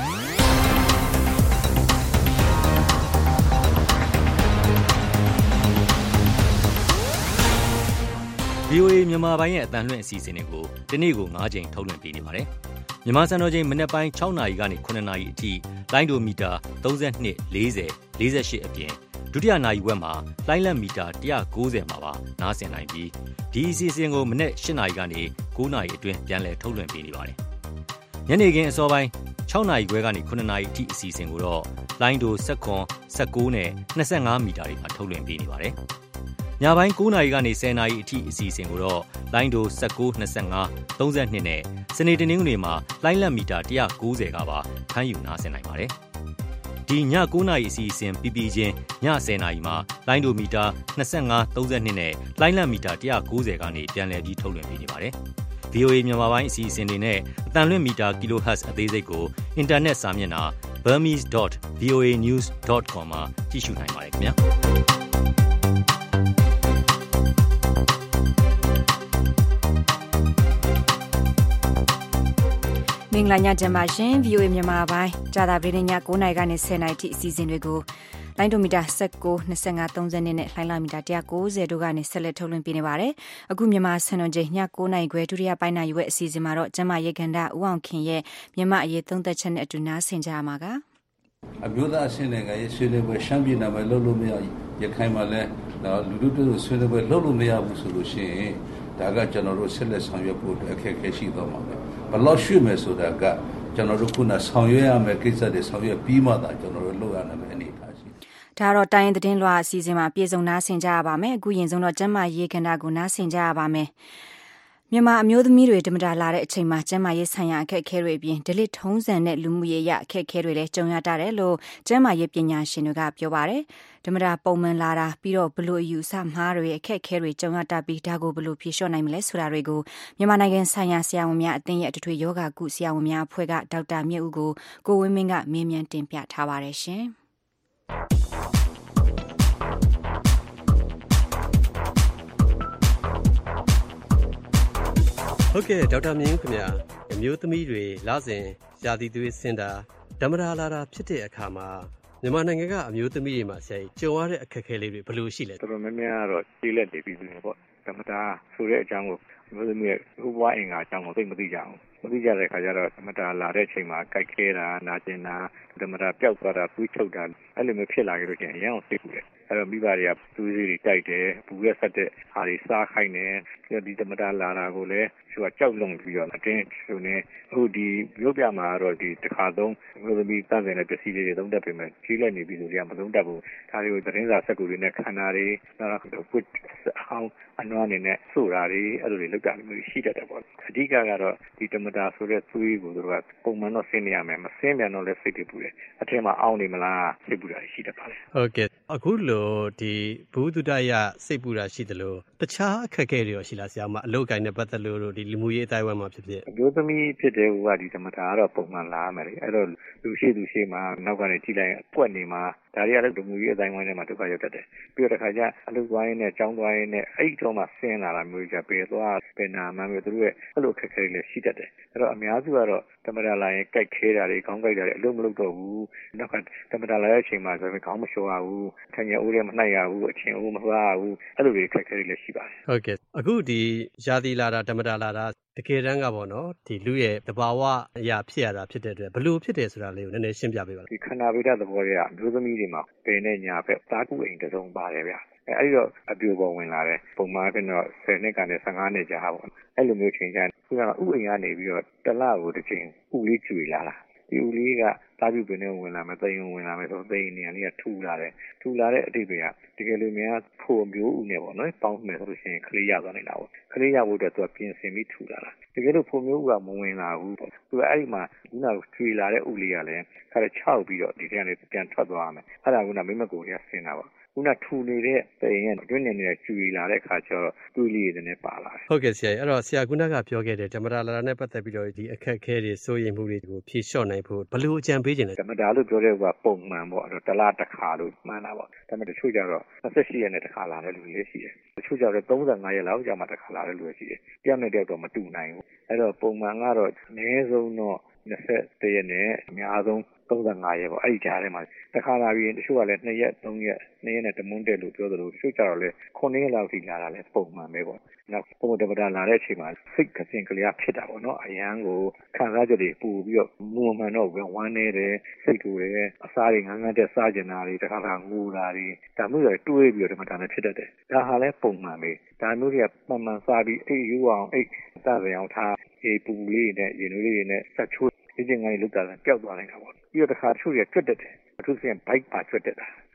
[SPEAKER 17] VOA မြန်မာပိုင်းရဲ့အတန်လွှင့်အစီအစဉ်တွေကိုဒီနေ့ကို9ချိန်ထုတ်လွှင့်ပေးနေပါတယ်မြန်မာစံတော်ချိန်မနေ့ပိုင်း6နာရီကနေ9နာရီအထိလိုင်းဒိုမီတာ32 40 48အပြင်ဒုတိယနာရီဝက်မှာလိုင်းလက်မီတာ190မှာပါနားဆင်နိုင်ပြီးဒီအစီအစဉ်ကိုမနေ့8နာရီကနေ9နာရီအတွင်းပြန်လည်ထုတ်လွှင့်ပေးနေပါတယ်ညနေခင်းအစောပိုင်း6နာရီခွဲကနေ9နာရီအထိအစီအစဉ်ကိုတော့လိုင်းဒို19နဲ့25မီတာတွေမှာထုတ်လွှင့်ပေးနေပါတယ်ညပိုင်း9နာရီကနေ10နာရီအထိအစီအစဉ်ကိုတော့လိုင်းဒို19 25 32နဲ့စနေတနင်္ဂနွေမှာလိုင်းလက်မီတာ190ကပါဖမ်းယူနားဆင်နိုင်ပါတယ်။ဒီဒီည9နာရီအစီအစဉ်ပြီးချင်းည10နာရီမှာလိုင်းဒိုမီတာ25 32နဲ့လိုင်းလံမီတာ190ကနေပြန်လည်ပြီးထုတ်လွှင့်ပေးနေပါတယ်။ VOA မြန်မာပိုင်းအစီအစဉ်တွေနဲ့အတန်လွင့်မီတာ kHz အသေးစိတ်ကိုအင်တာနက်စာမျက်နှာ burmese.voanews.com မှာကြည့်ရှုနိုင်ပါတယ်ခင်ဗျာ။
[SPEAKER 7] မင်္ဂလာညချမ်းပါရှင် VOA မြန်မာပိုင်းကြာသပတေးနေ့ည9:00နာရီကနေ10:00နာရီထိအစီအစဉ်တွေကိုလိုင်းဒိုမီတာ19 25 30နဲ့လိုင်းလာမီတာ190တို့ကနေဆက်လက်ထုတ်လွှင့်ပေးနေပါတယ်။အခုမြန်မာစံတော်ချိန်ည9:00နာရီခွဲဒုတိယပိုင်းနာရီဝက်အစီအစဉ်မှာတော့ကျမရေကန်တာဦးအောင်ခင်ရဲ့မြန်မာအရေးသုံးသက်ချက်နဲ့အတူနားဆင်ကြရမှာကအ
[SPEAKER 18] မျိုးသားအဆင့်နိုင်ငံရေးဆွေးနွေးပွဲရှမ်းပြည်နယ်မှာလုပ်လို့မရရခိုင်မှာလည်းလူထုတို့ဆွေးနွေးပွဲလုပ်လို့မရဘူးဆိုလို့ရှိရင်ဒါကကျွန်တော်တို့ဆက်လက်ဆောင်ရွက်ဖို့အခက်အခဲရှိသွားမှာပဲဘလို့ရွှေ့မယ်ဆိုတာကကျွန်တော်တို့ခုနဆောင်ရွက်ရမယ်ကိစ္စတွေဆောင်ရွက်ပြီးမှသာကျွန်တော်တို့လုပ်ရမယ်အနေထားရှိ
[SPEAKER 7] ဒါတော့တိုင်းသတင်းလွှာအစီအစဉ်မှာပြေဆုံးနားဆင်ကြရပါမယ်အခုရင်ဆုံးတော့ကျမရေခန္ဓာကိုနားဆင်ကြရပါမယ်မြန်မာအမျိုးသမီးတွေဓမ္မတာလာတဲ့အချိန်မှာကျန်းမာရေးဆိုင်ရာအခက်အခဲတွေအပြင်ဒလစ်ထုံးစံနဲ့လူမှုရေးရအခက်အခဲတွေလည်းကြုံရတတ်တယ်လို့ကျန်းမာရေးပညာရှင်တွေကပြောပါတယ်ဓမ္မတာပုံမှန်လာတာပြီးတော့ဘလို့အယူဆမှားတွေအခက်အခဲတွေကြုံရတတ်ပြီးဒါကိုဘလို့ဖြေလျှော့နိုင်မလဲဆိုတာတွေကိုမြန်မာနိုင်ငံဆိုင်ရာဆရာဝန်များအသင်းရဲ့အထွေယောဂကုဆရာဝန်များအဖွဲ့ကဒေါက်တာမြတ်ဦးကိုဝင်းမင်းကမေးမြန်းတင်ပြထားပါတယ်ရှင်
[SPEAKER 13] ဟုတ်ကဲ့ဒေါက်တာမြင့်ခင်ဗျာအမျိုးသမီးတွေလစဉ်ရာသီသွေးဆင်းတာဓမ္မတာလာတာဖြစ်တဲ့အခါမှာမြန်မာနိုင်ငံကအမျိုးသမီးတွေမှာဆရာကြီးကြုံရတဲ့အခက်အခဲလေးတွေဘယ်လိုရှိလဲ
[SPEAKER 19] တော်တော်များများကတော့ကျေးလက်နေပြီဆိုရင်ပေါ့ဓမ္မတာဆိုတဲ့အကြောင်းကိုအမျိုးသမီးရဲ့ဥပဝါအင်္ဂါအကြောင်းကိုသိမသိကြအောင်မသိကြတဲ့ခါကျတော့ဓမ္မတာလာတဲ့အချိန်မှာကြိုက်ခဲတာနာကျင်တာဓမ္မတာပျောက်သွားတာပူးချုပ်တာအဲ့လိုမျိုးဖြစ်လာကြလို့ချင်းအရင်အောင်သိဘူးလေအဲ့တော့မိဘတွေကသူးစီတွေတိုက်တယ်ပူရက်ဆက်တဲ့ဟာတွေစားခိုင်းတယ်ဒီဓမ္မတာလာတာကိုလည်းသူကကြောက်လွန်ပြီးတော့အတင်းဆိုနေအခုဒီမြို့ပြမှာတော့ဒီတစ်ခါသုံးမျိုးသမီးတန်းစင်တဲ့ပစ္စည်းလေးတွေသုံးတတ်ပေမဲ့ကြီးလက်နေပြီဆိုတော့မသုံးတတ်ဘူးဒါတွေကိုသတင်းစာစက်ကူတွေနဲ့ခန္ဓာတွေနောက်ပွတ်အောင်အနွားနေနဲ့ဆိုတာတွေအဲ့လိုတွေလောက်တာမျိုးရှိတတ်တယ်ပေါ့အဓိကကတော့ဒီဓမ္မတာဆိုတဲ့သွေးကိုသူကပုံမှန်တော့ဆင်းနေရမယ်မဆင်းပြန်တော့လည်းစိတ်တွေပူတယ်အထက်မှာအောင်းနေမလားစိတ်ပူတာရှိတတ်ပါလေ
[SPEAKER 13] ဟုတ်ကဲ့အခုလိုဒီဘုဒ္ဓတရစိတ်ပူတာရှိတယ်လို့တခြားအခက်အခဲတွေရောရှိလားဆရာမအလုပ်ကိုင်းနဲ့ပတ်သက်လို့ဒီလူမှုရေးအတိုင်းအဝိုင်းမှာဖြစ်ဖြစ်
[SPEAKER 19] အမျိုးသမီးဖြစ်တဲ့ဟိုကဒီဓမ္မတာကတော့ပုံမှန်လာမယ်လေအဲ့တော့လူရှိမှာနောက်ကနေကြည့်လိုက်ပွက်နေမှာဒါတွေကလည်းလူမှုရေးအတိုင်းအဝိုင်းထဲမှာဒုက္ခရောက်တတ်တယ်ပြီးတော့တစ်ခါကျအလုပ်သွားရင်းနဲ့ကြောင်းသွားရင်းနဲ့အဲ့ဒီတော့မှဆင်းလာတာမျိုးကြပေသွားပေနာမှမျိုးတို့ရဲ့အဲ့လိုခက်ခဲတွေလည်းရှိတတ်တယ်အဲ့တော့အများစုကတော့ဓမ္မတာလာရင်ကြိုက်ခဲတာတွေခေါင်းကြိုက်တာတွေအလုပ်မလုပ်တော့ဘူးနောက်ကဓမ္မတာလာတဲ့အချိန်မှာဆိုရင်ခေါင်းမလျှော်ရဘူးခံရအိုးတွေမနှိုက်ရဘူးအချင်းအိုးမသွားရဘူးအဲ့လိုတွေခက်ခဲတွေလည်းရှိပါတယ်
[SPEAKER 13] ဟုတ်ကဲ့အခုဒီရာသီလာတာဓမ္မတာလာတာတကယ်တမ်းကပေါ့နော်ဒီလူရဲ့တဘာဝအရာဖြစ်ရတာဖြစ်တဲ့အတွက်ဘလို့ဖြစ်တယ်ဆိုတာလေးကိုနည်းနည်းရှင်းပြပေးပါ
[SPEAKER 19] ဒီခန္ဓာဗေဒသဘောတွေကအမျိုးသမီးတွေမှာပင်နဲ့ညာဘက်သားကူအိမ်တစ်စုံပါတယ်ဗျအဲ့ဒီတော့အပြိုပေါ်ဝင်လာတယ်ပုံမှန်ကတော့10နှစ်ကနေ15နှစ်ကြာပါအဲ့လိုမျိုးချိန်ကျခုကဥအိမ်ကနေပြီးတော့တစ်လကိုတစ်ချိန်ဥလေးကျွေလာတာဒီဥလေးကသားပြုပင်နဲ့ဝင်လာမယ်သိရင်ဝင်လာမယ်ဆိုသိရင်နေရာလေးကထူလာတဲ့အတိတ်တွေကတကယ်လို့များဖို့မျိုးဥနဲ့ပေါ့နော်ပေါင်းမယ်ဆိုလို့ရှိရင်ခလေးရသွားနေတာပေါ့ခလေးရဖို့အတွက်သူကပြင်ဆင်ပြီးထူလာတာတကယ်လို့ဖို့မျိုးဥကမဝင်လာဘူးပေါ့သူကအဲ့ဒီမှာခုနကကျွေလာတဲ့ဥလေးကလည်းခါ6ပြီးတော့ဒီထဲကနေပြန်ထွက်သွားရမယ်အဲ့ဒါကမိမကိုယ်ကဆင်းတာပေါ့ခုနထူနေတဲ့တရင်ရဲ့တွင်းနေနေတဲ့ကျွေလာတဲ့အခါကျတော့တွေးလေးတွေနဲ့ပါလာတယ်
[SPEAKER 13] ဟုတ်ကဲ့ဆရာအဲ့တော့ဆရာခုနကပြောခဲ့တဲ့ဓမ္မတာလာတာနဲ့ပတ်သက်ပြီးတော့ဒီအခက်အခဲတွေစိုးရိမ်မှုတွေကိုဖြေလျှော့နိုင်ဖို့ဘယ်လိုအကြံပေးခြင်းလဲ
[SPEAKER 19] ဓမ္မတာလို့ပြောတဲ့ကပုံမှန်ပေါ့အဲ့တော့တစ်လတစ်ခါလို့မှန်းတာပေါ့ဒါပေမဲ့တချို့ကျတော့28ရက်နဲ့တစ်ခါလာတဲ့လူတွေရှိတယ်တချို့ကျတော့35ရက်လောက်ကြာမှတစ်ခါလာတဲ့လူတွေရှိတယ်တယောက်နဲ့တယောက်တော့မတူနိုင်ဘူးအဲ့တော့ပုံမှန်ကတော့အနည်းဆုံးတော့21ရက်နဲ့အများဆုံး35ရက်ပေါ့အဲ့ဒီကြားထဲမှာတစ်ခါလာပြီးတချို့ကလည်း2ရက်3ရက်2ရက်နဲ့တမွန်းတက်လို့ပြောသလိုတချို့ကျတော့လည်း9ရက်လောက်ထိလာတာလည်းပုံမှန်ပဲပေါ့နောက်ပုံဓမ္မတာလာတဲ့အချိန်မှာစိတ်ကစင်ကလေးဖြစ်တာပေါ့နော်အရန်ကိုခံစားချက်တွေပူပြီးတော့မူမှန်တော့ဝမ်းနေတယ်စိတ်တူတယ်အစားတွေငန်းငန်းတက်စားကျင်တာတွေတစ်ခါလာငိုတာတွေဒါမျိုးတွေတွေးပြီးတော့ဓမ္မတာနဲ့ဖြစ်တတ်တယ်ဒါဟာလည်းပုံမှန်ပဲဒါမျိုးတွေကမှန်မှန်စားပြီးအိပ်ယူအောင်အိပ်စတဲ့အောင်ထားရေပူလေးနဲ့ရေနွေးလေးနဲ့ဆက်ချိုးဒီကျင်ငါးလေးလောက်တာပျောက်သွားနေတာပေါ့ပြီးတော့တစ်ခါတချို့တွေကျွတ်တက်တယ်အထူးသဖြင့်ဘိုက်ပါကျွတ်တက်တာ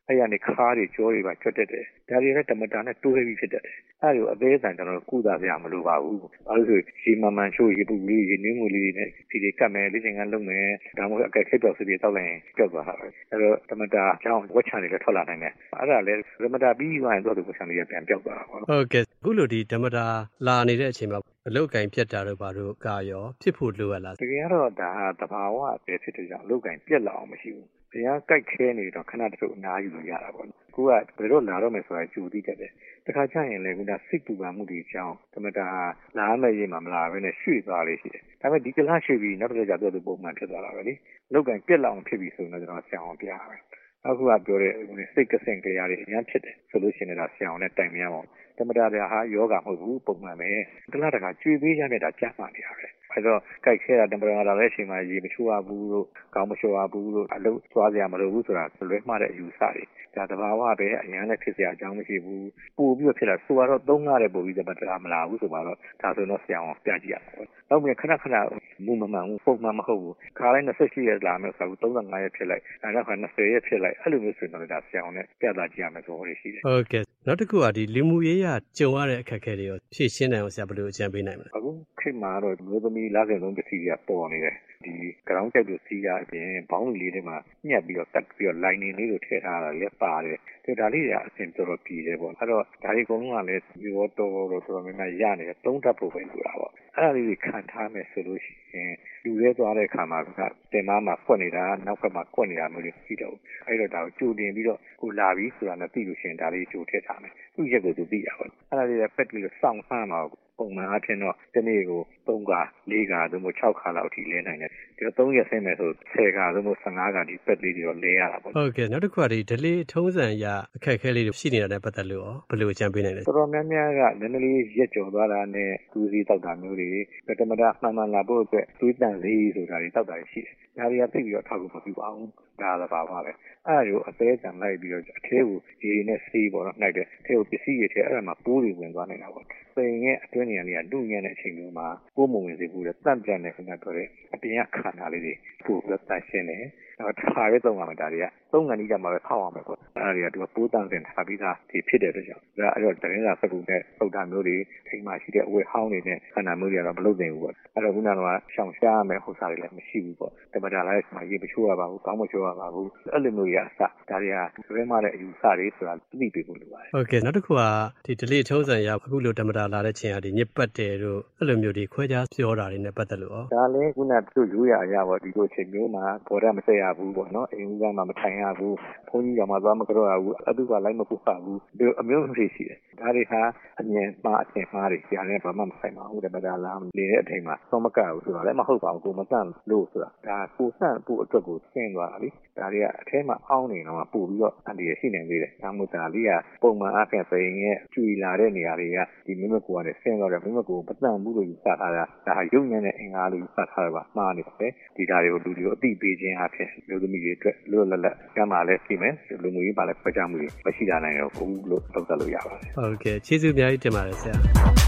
[SPEAKER 19] အဲ့ရနေခါးတွေကြောတွေပါချွတ်တက်တယ်ဒါတွေလည်းဓမ္မတာနဲ့တိုးပြီးဖြစ်တတ်တယ်အဲ့လိုအသေးအံကျွန်တော်ကုသပြမလို့ပါဘူးဘာလို့ဆိုရေမှန်မှန်ချိုးရေပူလေးရေနင်းငူလေးနဲ့ဒီတွေကတ်မယ်လေ့ကျင့်ခန်းလုပ်မယ်ဒါမှမဟုတ်အကက်ခိတ်ပြောက်စီတွေတောက်လိုက်ရင်ပြောက်သွားတာပဲအဲ့တော့ဓမ္မတာအကြောင်းဝက်ချန်တွေလည်းထွက်လာနိုင်တယ်အဲ့ဒါလည်းဓမ္မတာပြီးသွားရင်တော့ဝက်ချန်တွေကပြန်ပြောက်သွားတာပေါ့
[SPEAKER 13] ဟုတ်ကဲ့အခုလိုဒီဓမ္မတာလာနေတဲ့အချိန်မှာအလုတ်ကင်ပြတ်တာတို့ဘာတို့ကရောဖြစ်ဖို့လိုရလား
[SPEAKER 19] တကယ်တော့ဒါသဘာဝအပဲဖြစ်တဲ့ကြောင့်အလုတ်ကင်ပြတ်လာအောင်မရှိဘူးတရားကြိုက်ခဲနေတော့ခဏတချို့အနားယူလို့ရတာပေါ့ကိုကဘယ်တော့လာတော့မယ်ဆိုတာကြိုသိတတ်တယ်တခါကျရင်လည်းကစိတ်ပူပန်မှုတွေကြောင့်ဓမ္မတာလာမယ်ရေးမှာမလာဘဲနဲ့ရွှေ့သွားလေးရှိတယ်ဒါပေမဲ့ဒီကလားရွှေ့ပြီးနောက်တစ်ခါကျတော့ပုံမှန်ဖြစ်သွားတာပဲလေအလုတ်ကင်ပြတ်လာအောင်ဖြစ်ပြီးဆိုတော့ကျွန်တော်ဆရာအောင်ပြရမယ်အခုကပြောတဲ့စိတ်ကစင်ကြရတွေအများဖြစ်တယ်ဆိုလို့ရှိရင်လည်းဆရာအောင်နဲ့တိုင်မရအောင်ဓမ္မတာတွေဟာယောဂမဟုတ်ဘူးပုံမှန်ပဲကလားတခါကျွေးပေးရတဲ့ဒါကြားမှနေတာပဲအဲ့တော့ကြိုက်ခဲတာဓမ္မတာလာတဲ့အချိန်မှာရေမချိုးရဘူးလို့ကောင်းမချိုးရဘူးလို့အလုပ်သွားကြရမလို့ဘူးဆိုတာလွဲမှားတဲ့အယူဆတွေဒါသဘာဝပဲအရင်လည်းဖြစ်စရာအကြောင်းမရှိဘူးပို့ပြီးဖြစ်လာဆိုတော့သုံးရတဲ့ပုံပြီးဓမ္မတာမလာဘူးဆိုတော့ဒါဆိုတော့ဆရာအောင်ပြကြည့်ရအောင်နောက်ပြီးခဏမူမမှန်ဘူးပုံမှန်မဟုတ်ဘူးခါတိုင်း28ရက်လာမယ်ဆိုတော့35ရက်ဖြစ်လိုက်နောက်ခါ20ရက်ဖြစ်လိုက်အဲ့လိုမျိုးဆိုတော့ဒါဆရာအောင်နဲ့ပြသကြည့်ရမယ်ဆိုတော့ရှိတယ်
[SPEAKER 13] ဟုတ်ကဲ့နောက်တစ်ခုကဒီလူမှုရေးရကြုံရတဲ့အခက်အခဲတွေရောဖြည့်ရှင်းနိုင်အောင်ဆရာဘယ်လိုအကြံပေးနိုင်မလဲ
[SPEAKER 19] အခုခေတ်မှာတော့မျိုးသမီးလာစဉ်ဆုံးပစ္စည်းကပေါ်နေတယ်ဒီground check ကိုစီးရအပြင်ဘောင်းလေးတွေမှာညှက်ပြီးတော့တက်ပြီးတော့ lining လေးကိုထည့်ထားတာလည်းပါတယ်ဒါလေးတွေအဆင်တော်တော်ပြည်တယ်ပေါ့အဲ့တော့ဒါတွေအကုန်လုံးကလည်းဒီဘောတော်တော်များများရနေတယ်သုံးတတ်ဖို့ပဲလိုတာပေါ့အဲ့ဒါလေးတွေခံထားမယ်ဆိုလို့ရှိရင်လူရဲသွားတဲ့အခါမှာကတင်မမှာဖွက်နေတာနောက်ဘက်မှာကွက်နေတာမျိုးတွေရှိတော့အဲ့တော့ဒါကိုကြိုတင်ပြီးတော့ကိုလာပြီးဆိုတာနဲ့သိလို့ရှိရင်ဒါလေးကြိုထည့်ထားမယ်သူ့ရက်ကိုသူသိတာပေါ့အဲ့ဒါလေးလည်းဖက်ပြီးတော့စောင့်မှန်းတော့ပုံမှန်အဖြစ်တော့ဒီနေ့ကို3ခါ4ခါသို့မဟုတ်6ခါလောက်ထိလဲနိုင်တယ်ဒီတော့3ရက်ဆင်းမယ်ဆို10ခါသို့မဟုတ်15ခါဒီပက်လေးတွေတော့လဲရတာပေါ့
[SPEAKER 13] ဟုတ်ကဲ့နောက်တစ်ခုကဒီဒလေးထုံးစံရအခက်အခဲလေးတွေရှိနေတာနဲ့ပတ်သက်လို့ရောဘယ်လိုအကြံပေးနိုင်လဲ
[SPEAKER 19] တော်တော်များများကနည်းနည်းလေးရက်ကျော်သွားတာနဲ့သူစီတောက်တာမျိုးတွေဓမ္မတာမှန်မှန်လာဖို့အတွက်သွေးတန်လေးဆိုတာတွေတောက်တာရှိတယ်ဒါတွေကသိပြီးတော့ထောက်ကူမပြုပါဘူးဒါလည်းပါပါပဲအဲ့ဒါကိုအသေးချံလိုက်ပြီးတော့အထဲကိုရေနဲ့ဆေးပေါ့နော်နှိုက်တယ်အဲကိုပစ္စည်းတွေထဲအဲ့ဒါမှာပိုးတွေဝင်သွားနေတာပေါ့ပိန်ရဲ့အတွင်းနေရာလေးကလူညံ့တဲ့အချိန်မျိုးမှာပိုးမဝင်စေဘူးလေတန့်ပြန်နေခဏပြောတယ်အပြင်ကခန္ဓာလေးတွေပို့ပြီးတန့်ရှင်းတယ်တော့ထားရဲသုံးရမယ်ဒါတွေကသုံးငန်းကြီးကြမှာပဲဖောက်အောင်ပဲပေါ့အဲ့ဒါတွေကသူကပိုးတန့်စင်ထားပြီးသားဒီဖြစ်တဲ့အတွက်ကြောင့်ဒါအဲ့တော့တရင်စာစကူနဲ့ပုတ်တာမျိုးတွေအိမ်မှာရှိတဲ့အဝတ်ဟောင်းတွေနဲ့ခန္ဓာမျိုးတွေကတော့မလုပ်နိုင်ဘူးပေါ့အဲ့တော့ခုနကရှောင်ရှားရမယ်ဟိုစားတွေလည်းမရှိဘူးပေါ့တပတ်တာလိုက်မှာရေမချိုးရပါဘူးကောင်းမချိုးရပါဘူးအဲ့လိုမျိုးကြီးအစဒါတွေကလွဲမှားတဲ့အယူဆတွေဆိုတာသိပေးဖို့လိုပါတယ်
[SPEAKER 13] ဟုတ်ကဲ့နောက်တစ်ခုကဒီဒလေးထုံးစံရအခုလိုဓမ္မတာလာတဲ့ချိန်ကဒီညစ်ပတ်တယ်တို့အဲ့လိုမျိုးတွေခွဲခြားပြောတာတွေနဲ့ပတ်သက်လို့ရော
[SPEAKER 19] ဒါလည်းခုနကသူ့ရိုးရာအရာပေါ့ဒီလိုချိန်မျိုးမှာပေါ်ရမဆက်ရဘူးပေါ့နော်အိမ်ဦးကမှမထိုင်ရဘူးဘုန်းကြီးကမှသွားမကြောက်ရဘူးအတုကလိုက်မပုပါဘူးဒီအမျိုးမျိုးရှိတယ်ဒါတွေဟာအမြင်မှားအထင်မှားတွေကြားနေဘာမှမဆိုင်ပါဘူးဓမ္မတာလာနေတဲ့အချိန်မှာသောမကဘူးဆိုတာလည်းမဟုတ်ပါဘူးကိုမတန့်လို့ဆိုတာဒါကိုဆန့်ဖို့အတွက်ကိုဆင်းသွားတာလေဒါတွေကအထဲမှာအောင်းနေတော့ပို့ပြီးတော့အန်ဒီရရှိနေသေးတယ်ဒါမှမဟုတ်ဒါလေးကပုံမှန်အဖြစ်ဆိုရင်ကျွေလာတဲ့နေရာတွေကဒီမိမကိုကလည်းဆင်းသွားတယ်မိမကိုမတန့်ဘူးလို့ယူဆထားတာဒါဟာရုပ်ညံ့တဲ့အင်္ဂါလို့ယူဆထားတာပါမှားနေတယ်ဒီဓာတ်တွေကိုလူတွေကိုအသိပေးခြင်းအဖြစ်မျိုးသမီးတွေအတွက်လွတ်လပ်လပ်ကျမ်းမာလဲရှိမယ်လူမျိုးရေးပါလဲဖွဲ့ကြမှုတွေမရှိတာနိုင်တော့ဘူးလို့သုံးသပ်လို့ရပါတယ်
[SPEAKER 13] ဟုတ်ကဲ့ကျေးဇူးအများကြီးတင်ပါတယ်ဆရာ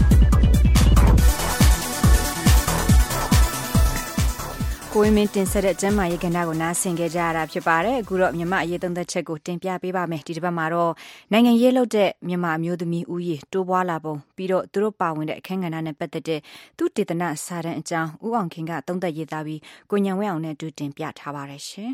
[SPEAKER 7] ကိုဝင်းမင်းတင်ဆက်တဲ့ကျမ်းမာရေးကဏ္ဍကိုနားဆင်ခဲ့ကြရတာဖြစ်ပါတယ်အခုတော့မြန်မာအရေးသုံးသက်ချက်ကိုတင်ပြပေးပါမယ်ဒီတစ်ပတ်မှာတော့နိုင်ငံရေးလုပ်တဲ့မြန်မာအမျိုးသမီးဦးရေတိုးပွားလာပုံပြီးတော့သူတို့ပါဝင်တဲ့အခန်းကဏ္ဍနဲ့ပတ်သက်တဲ့သူတေသနစာတမ်းအကြောင်းဦးအောင်ခင်ကသုံးသပ်ရေးသားပြီးကိုညံဝဲအောင်နဲ့တူတင်ပြထားပါတယ်ရှင်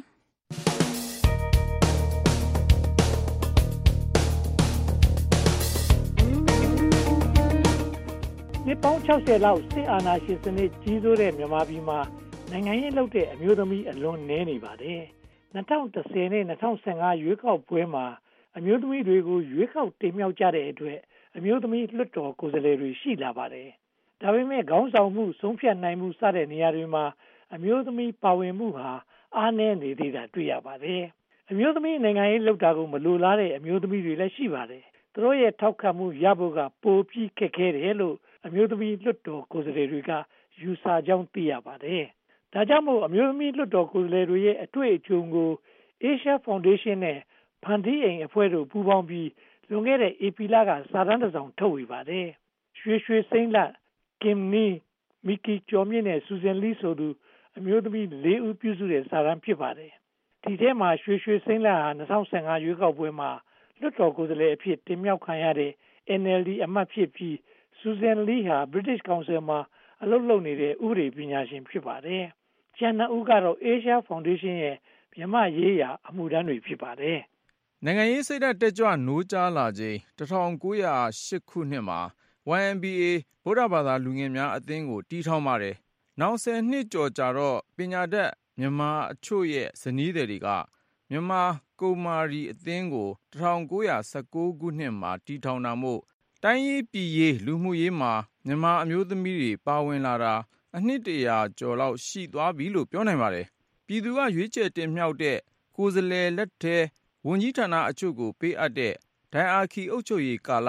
[SPEAKER 20] နှစ်ပေါင်း60လောက်စစ်အာဏာရှင်စနစ်ကြီးစိုးတဲ့မြန်မာပြည်မှာနိုင်ငံရေးလုပ်တဲ့အမျိုးသမီးအလွန်နည်းနေပါတယ်။2010နဲ့2015ရွေးကောက်ပွဲမှာအမျိုးသမီးတွေကိုရွေးကောက်တင်မြှောက်ကြတဲ့အတွက်အမျိုးသမီးလွှတ်တော်ကိုယ်စားလှယ်တွေရှိလာပါတယ်။ဒါပေမဲ့ခေါင်းဆောင်မှုဆုံးဖြတ်နိုင်မှုစတဲ့နေရာတွေမှာအမျိုးသမီးပါဝင်မှုဟာအားနည်းနေသေးတာတွေ့ရပါတယ်။အမျိုးသမီးနိုင်ငံရေးလုပ်တာကိုမလိုလားတဲ့အမျိုးသမီးတွေလည်းရှိပါတယ်။သူတို့ရဲ့ထောက်ခံမှုရဖို့ကပိုပြီးခက်ခဲတယ်လို့အမျိုးသမီးလွှတ်တော်ကိုယ်စားလှယ်တွေကယူဆကြောင်းသိရပါတယ်။ဒါကြောင့်မို့အမျိုးသမီးလွှတ်တော်ကိုယ်စားလှယ်တွေရဲ့အတွေ့အကြုံကို Asia Foundation နဲ့ဖန်တီးအိမ်အဖွဲ့တို့ပူးပေါင်းပြီးလွန်ခဲ့တဲ့ဧပြီလကစာတမ်းတစ်စောင်ထုတ်ဝေပါတယ်။ရွှေစိမ့်လတ်ကင်နီမီကီကျော်မြင့်နဲ့ဆူဇန်လီဆိုသူအမျိုးသမီး၄ဦးပြုစုတဲ့စာတမ်းဖြစ်ပါတယ်။ဒီထဲမှာရွှေစိမ့်လဟာ2015ရွေးကောက်ပွဲမှာလွှတ်တော်ကိုယ်စားလှယ်အဖြစ်တင်မြှောက်ခံရတဲ့ NLD အမတ်ဖြစ်ပြီး Susan Lee ဟာ British Council မှာအလုပ်လုပ်နေတဲ့ဥပဒေပညာရှင်ဖြစ်ပါတယ်။ကျန်2ဦးကတော့ Asia Foundation ရဲ့မြန်မာရေးရာအမှုထမ်းတွေဖြစ်ပါတယ်
[SPEAKER 8] ။နိုင်ငံရေးစိတ်ဓာတ်တက်ကြွနိုးကြားလာချိန်1908ခုနှစ်မှာ YMBA ဗုဒ္ဓဘာသာလူငယ်များအသင်းကိုတည်ထောင်ပါတယ်။နောက်10နှစ်ကျော်ကြာတော့ပညာတတ်မြန်မာအချို့ရဲ့ဇနီးသည်တွေကမြန်မာကုမာရီအသင်းကို1919ခုနှစ်မှာတည်ထောင်တာမို့တိုင်းရေးပြည်ရေးလူမှုရေးမှာမြန်မာအမျိုးသမီးတွေပါဝင်လာတာအနှစ်100ကျော်လောက်ရှိသွားပြီလို့ပြောနိုင်ပါတယ်။ပြည်သူကရွေးချယ်တင်မြှောက်တဲ့ကိုယ်စားလှယ်လက်ထဲဝန်ကြီးဌာနအချို့ကိုပေးအပ်တဲ့ဒိုင်အာခီအုပ်ချုပ်ရေးကာလ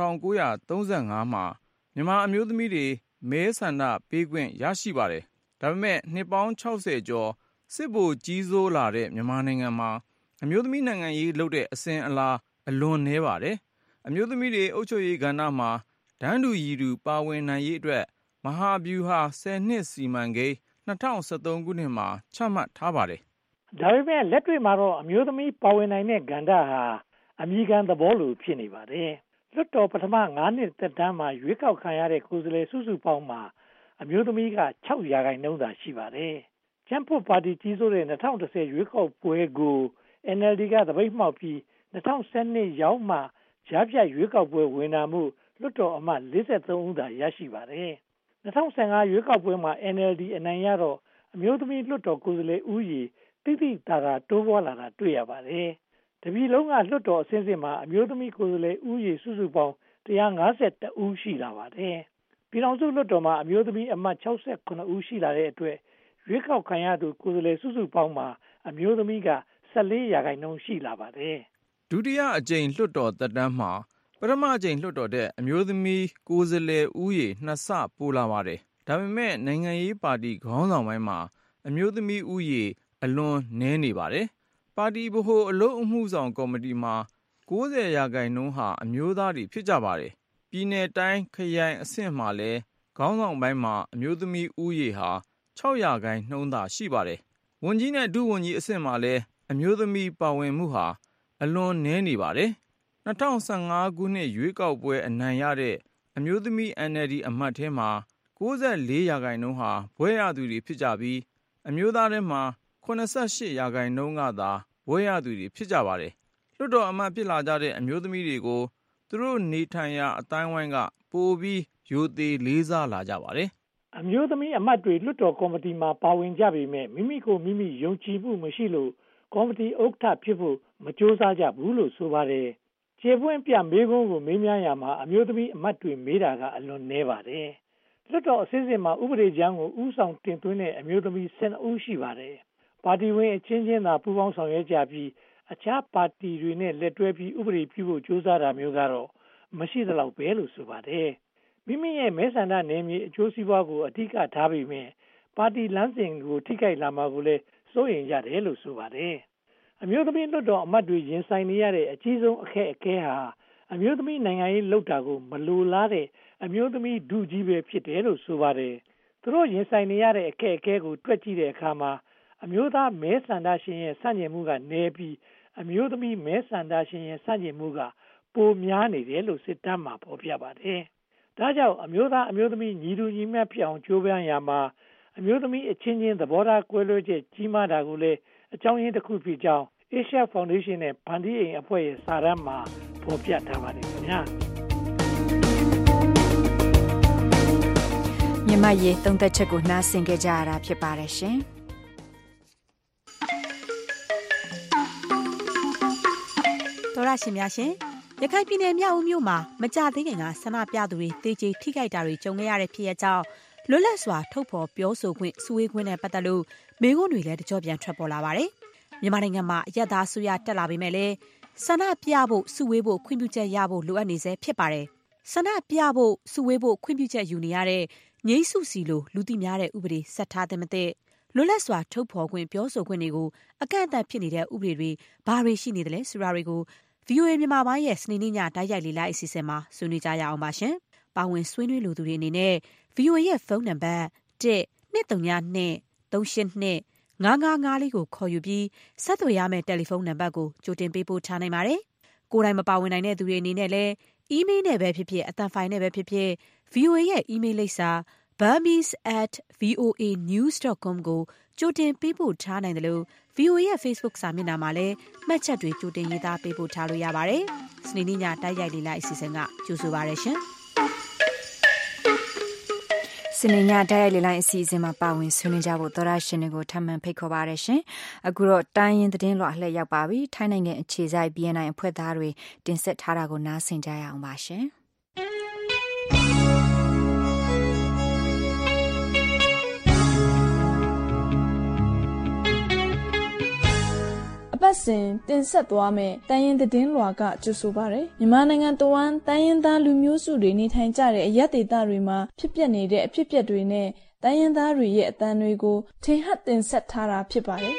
[SPEAKER 8] 1935မှာမြန်မာအမျိုးသမီးတွေမဲဆန္ဒပေးခွင့်ရရှိပါတယ်။ဒါပေမဲ့နှစ်ပေါင်း60ကျော်စစ်ဗိုလ်ကြီးစိုးလာတဲ့မြန်မာနိုင်ငံမှာအမျိုးသမီးနိုင်ငံရေးလုပ်တဲ့အစဉ်အလာအလွန်နည်းပါတယ်။အမျိုးသမီးတွေအုပ်ချုပ်ရေးကဏ္ဍမှာတန်းတူရည်တူပါဝင်နိုင်ရေးအတွက်မဟာဗျူဟာ10နှစ်စီမံကိန်း2013ခုနှစ်မှာချမှတ်ထားပါတယ်
[SPEAKER 20] ။ဒါပေမဲ့လက်တွေ့မှာတော့အမျိုးသမီးပါဝင်နိုင်တဲ့ကဏ္ဍဟာအမြဲတမ်းသဘောလိုဖြစ်နေပါတယ်။လွှတ်တော်ပထမ9နှစ်သက်တမ်းမှာရွေးကောက်ခံရတဲ့ကိုယ်စားလှယ်စုစုပေါင်းမှာအမျိုးသမီးက6%သာရှိပါတယ်။ကျန်းဖို့ပါတီကြီးစိုးတဲ့2010ရွေးကောက်ပွဲကို NLD ကသပိတ်မှောက်ပြီး2012ရောက်မှကြားဖြတ်ရွေးကောက်ပွဲဝင်တာမှုလွှတ်တော်အမတ်43ဦးသာရရှိပါတယ်။2015ရွေးကောက်ပွဲမှာ NLD အနိုင်ရတော့အမျိုးသမီးလွှတ်တော်ကိုယ်စားလှယ်ဦးရေတိတိတာတာတိုးပွားလာတာတွေ့ရပါတယ်။တပြည်လုံးကလွှတ်တော်အဆင့်ဆင့်မှာအမျိုးသမီးကိုယ်စားလှယ်ဦးရေစုစုပေါင်း152ဦးရှိလာပါတယ်။ပြည်ထောင်စုလွှတ်တော်မှာအမျိုးသမီးအမတ်68ဦးရှိလာတဲ့အတွက်ရွေးကောက်ခံရသူကိုယ်စားလှယ်စုစုပေါင်းမှာအမျိုးသမီးက14%ရှိလာပါတယ်
[SPEAKER 8] ။ဒုတိယအကြိမ်လွှတ်တော်သက်တမ်းမှာပထမအကြိမ်လွှတ်တော်တဲ့အမျိုးသမီးကိုယ်စားလှယ်ဦးရေ2ဆပိုလာပါတယ်။ဒါပေမဲ့နိုင်ငံရေးပါတီခေါင်းဆောင်ပိုင်းမှာအမျိုးသမီးဦးရေအလွန်နည်းနေပါတယ်။ပါတီဗဟိုအလုပ်အမှုဆောင်ကော်မတီမှာ90%ဟာအမျိုးသားတွေဖြစ်ကြပါတယ်။ပြည်내တိုင်းခရိုင်အဆင့်မှာလည်းခေါင်းဆောင်ပိုင်းမှာအမျိုးသမီးဦးရေဟာ6%သာရှိပါတယ်။ဝန်ကြီးနဲ့ဒုဝန်ကြီးအဆင့်မှာလည်းအမျိုးသမီးပါဝင်မှုဟာအလွန်နည်းနေပါတယ်။2015ခုနှစ်ရွေးကောက်ပွဲအနိုင်ရတဲ့အမျိုးသမီး NLD အမတ်ထဲမှာ94%ဟာဘွဲ့ရသူတွေဖြစ်ကြပြီးအမျိုးသားထဲမှာ88%ကသာဘွဲ့ရသူတွေဖြစ်ကြပါတယ်။လွှတ်တော်အမတ်ဖြစ်လာကြတဲ့အမျိုးသမီးတွေကိုသူတို့နေထိုင်ရာအတိုင်းဝိုင်းကပိုပြီးရိုသေလေးစားလာကြပါတယ်
[SPEAKER 20] ။အမျိုးသမီးအမတ်တွေလွှတ်တော်ကော်မတီမှာပါဝင်ကြပေမဲ့မိမိကိုမိမိယုံကြည်မှုမရှိလို့ကော်မတီဥက္ကဋ္ဌဖြစ်ဖို့မကြိုးစားကြဘူးလို့ဆိုပါတယ်။ခြေပွင့်ပြမေးခွန်းကိုမေးမြန်းရမှာအမျိုးသမီးအမတ်တွေမေးတာကအလွန်နည်းပါတယ်။လွှတ်တော်အစည်းအဝေးမှာဥပဒေကြမ်းကိုဥဆောင်တင်သွင်းတဲ့အမျိုးသမီး12ဦးရှိပါတယ်။ပါတီဝင်အချင်းချင်းသာပူးပေါင်းဆောင်ရွက်ကြပြီးအခြားပါတီတွေနဲ့လက်တွဲပြီးဥပဒေပြုဖို့ကြိုးစားတာမျိုးကတော့မရှိသလောက်ပဲလို့ဆိုပါတယ်။မိမိရဲ့မဲဆန္ဒနယ်မြေအကျိုးစီးပွားကိုအဓိကထားပြီးမြင်ပါတီလမ်းစဉ်ကိုထိခိုက်လာမှာကိုလည်းစိုးရိမ်ကြတယ်လို့ဆိုပါတယ်။အမျိုးသမီးလွှတ်တော်အမတ်တွေရင်ဆိုင်နေရတဲ့အကြီးဆုံးအခက်အခဲဟာအမျိုးသမီးနိုင်ငံရေးလှုပ်တာကိုမလိုလားတဲ့အမျိုးသမီးဒုကြီးပဲဖြစ်တယ်လို့ဆိုပါတယ်။သူတို့ရင်ဆိုင်နေရတဲ့အခက်အခဲကိုတွက်ကြည့်တဲ့အခါမှာအမျိုးသားမဲဆန္ဒရှင်ရဲ့ဆန့်ကျင်မှုကနည်းပြီးအမျိုးသမီးမဲဆန္ဒရှင်ရဲ့ဆန့်ကျင်မှုကပိုများနေတယ်လို့စစ်တမ်းမှာဖော်ပြပါတယ်။ဒါကြောင့်အမျိုးသားအမျိုးသမီးညီတူညီမျှဖြစ်အောင်ကြိုးပမ်းရမှာအမျိုးသမီးအချင်းချင်းသဘောထားကွဲလွဲချက်ကြီးမားတာကိုလည်းအကြောင်းရင်းတစ်ခုဖြစ်ကြောင်း Asia Foundation နဲ့ဗန်ဒီအိမ်အဖွဲ့ရဲ့စာတမ်းမှာဖော်ပြထားပါတယ်ခင်ဗျာ
[SPEAKER 7] မြန်မာရေးသုံးသက်ချက်ကိုနှားဆင်ကြကြရတာဖြစ်ပါတယ်ရှင်
[SPEAKER 21] တော်ရရှင်များရှင်ရခိုင်ပြည်နယ်မြောက်ဦးမြို့မှာမကြသေးခင်ကဆန္ဒပြသူတွေတေးကြေးထိခိုက်တာတွေကြုံခဲ့ရတဲ့ဖြစ်ရပ်ကြောင့်လွတ်လပ်စွာထုတ်ဖော်ပြောဆိုခွင့်စုဝေးခွင့်နဲ့ပတ်သက်လို့မေးခွန်းတွေလည်းတကြောပြန်ထွက်ပေါ်လာပါတယ်မြန်မာနိုင်ငံမှာအရက်သားဆူရတက်လာပေမဲ့လည်းဆန္ဒပြဖို့စုဝေးဖို့ခွင့်ပြုချက်ရဖို့လိုအပ်နေစေဖြစ်ပါတယ်ဆန္ဒပြဖို့စုဝေးဖို့ခွင့်ပြုချက်ယူနေရတဲ့ငြိမ်းစုစီလိုလူသိများတဲ့ဥပဒေဆက်ထားတဲ့မတဲ့လွတ်လပ်စွာထုတ်ဖော်ခွင့်ပြောဆိုခွင့်တွေကိုအကန့်အသတ်ဖြစ်နေတဲ့ဥပဒေတွေဘာတွေရှိနေသလဲဆိုတာတွေကို VOA မြန်မာပိုင်းရဲ့စနေနေ့ညတိုက်ရိုက်လေးလိုက်အစီအစဉ်မှာဆွေးနွေးကြရအောင်ပါရှင်။ပါဝင်ဆွေးနွေးလိုသူတွေအနေနဲ့ VOA ရဲ့ဖုန်းနံပါတ် 123823829 999လေးကိုခေါ်ယူပြီးဆက်သွယ်ရမယ့်တယ်လီဖုန်းနံပါတ်ကိုကြိုတင်ပေးပို့ထားနိုင်ပါတယ်။ကိုယ်တိုင်မပါဝင်နိုင်တဲ့သူတွေအနေနဲ့လည်းအီးမေးလ်နဲ့ပဲဖြစ်ဖြစ်အသံဖိုင်နဲ့ပဲဖြစ်ဖြစ် VOA ရဲ့အီးမေးလ်လိပ်စာ burmese@voanews.com ကိုကြိုတင်ပေးပို့ထားနိုင်တယ်လို့ VOA ရဲ့ Facebook စာမျက်နှာမှာလည်းမှတ်ချက်တွေကြိုတင်ရေးသားပေးပို့ထားလို့ရပါတယ်။စနေနေ့ညတိုက်ရိုက်လေးလိုက်အစီအစဉ်ကကြိုဆိုပါရရှင်။စနေညတိုက်ရိုက်လေးလိုက်အစီအစဉ်မှာပါဝင်ဆွေးနွေးကြဖို့သောရရှင်တွေကိုထပ်မံဖိတ်ခေါ်ပါရရှင်။အခုတော့တိုင်းရင်သတင်းလွှာလှည့်ရောက်ပါပြီ။ထိုင်းနိုင်ငံအခြေစိုက် BNI အဖွဲ့သားတွေတင်ဆက်ထားတာကိုနားဆင်ကြရအောင်ပါရှင်။
[SPEAKER 1] အပတ်စဉ်တင်ဆက်သွားမယ့်တိုင်းရင်းသတင်းလွှာကကြိုဆိုပါရယ်မြန်မာနိုင်ငံတဝန်းတိုင်းရင်းသားလူမျိုးစုတွေနေထိုင်ကြတဲ့အရပ်ဒေသတွေမှာဖြစ်ပျက်နေတဲ့အဖြစ်အပျက်တွေနဲ့တိုင်းရင်းသားတွေရဲ့အသံတွေကိုထင်ဟပ်တင်ဆက်ထားတာဖြစ်ပါတယ်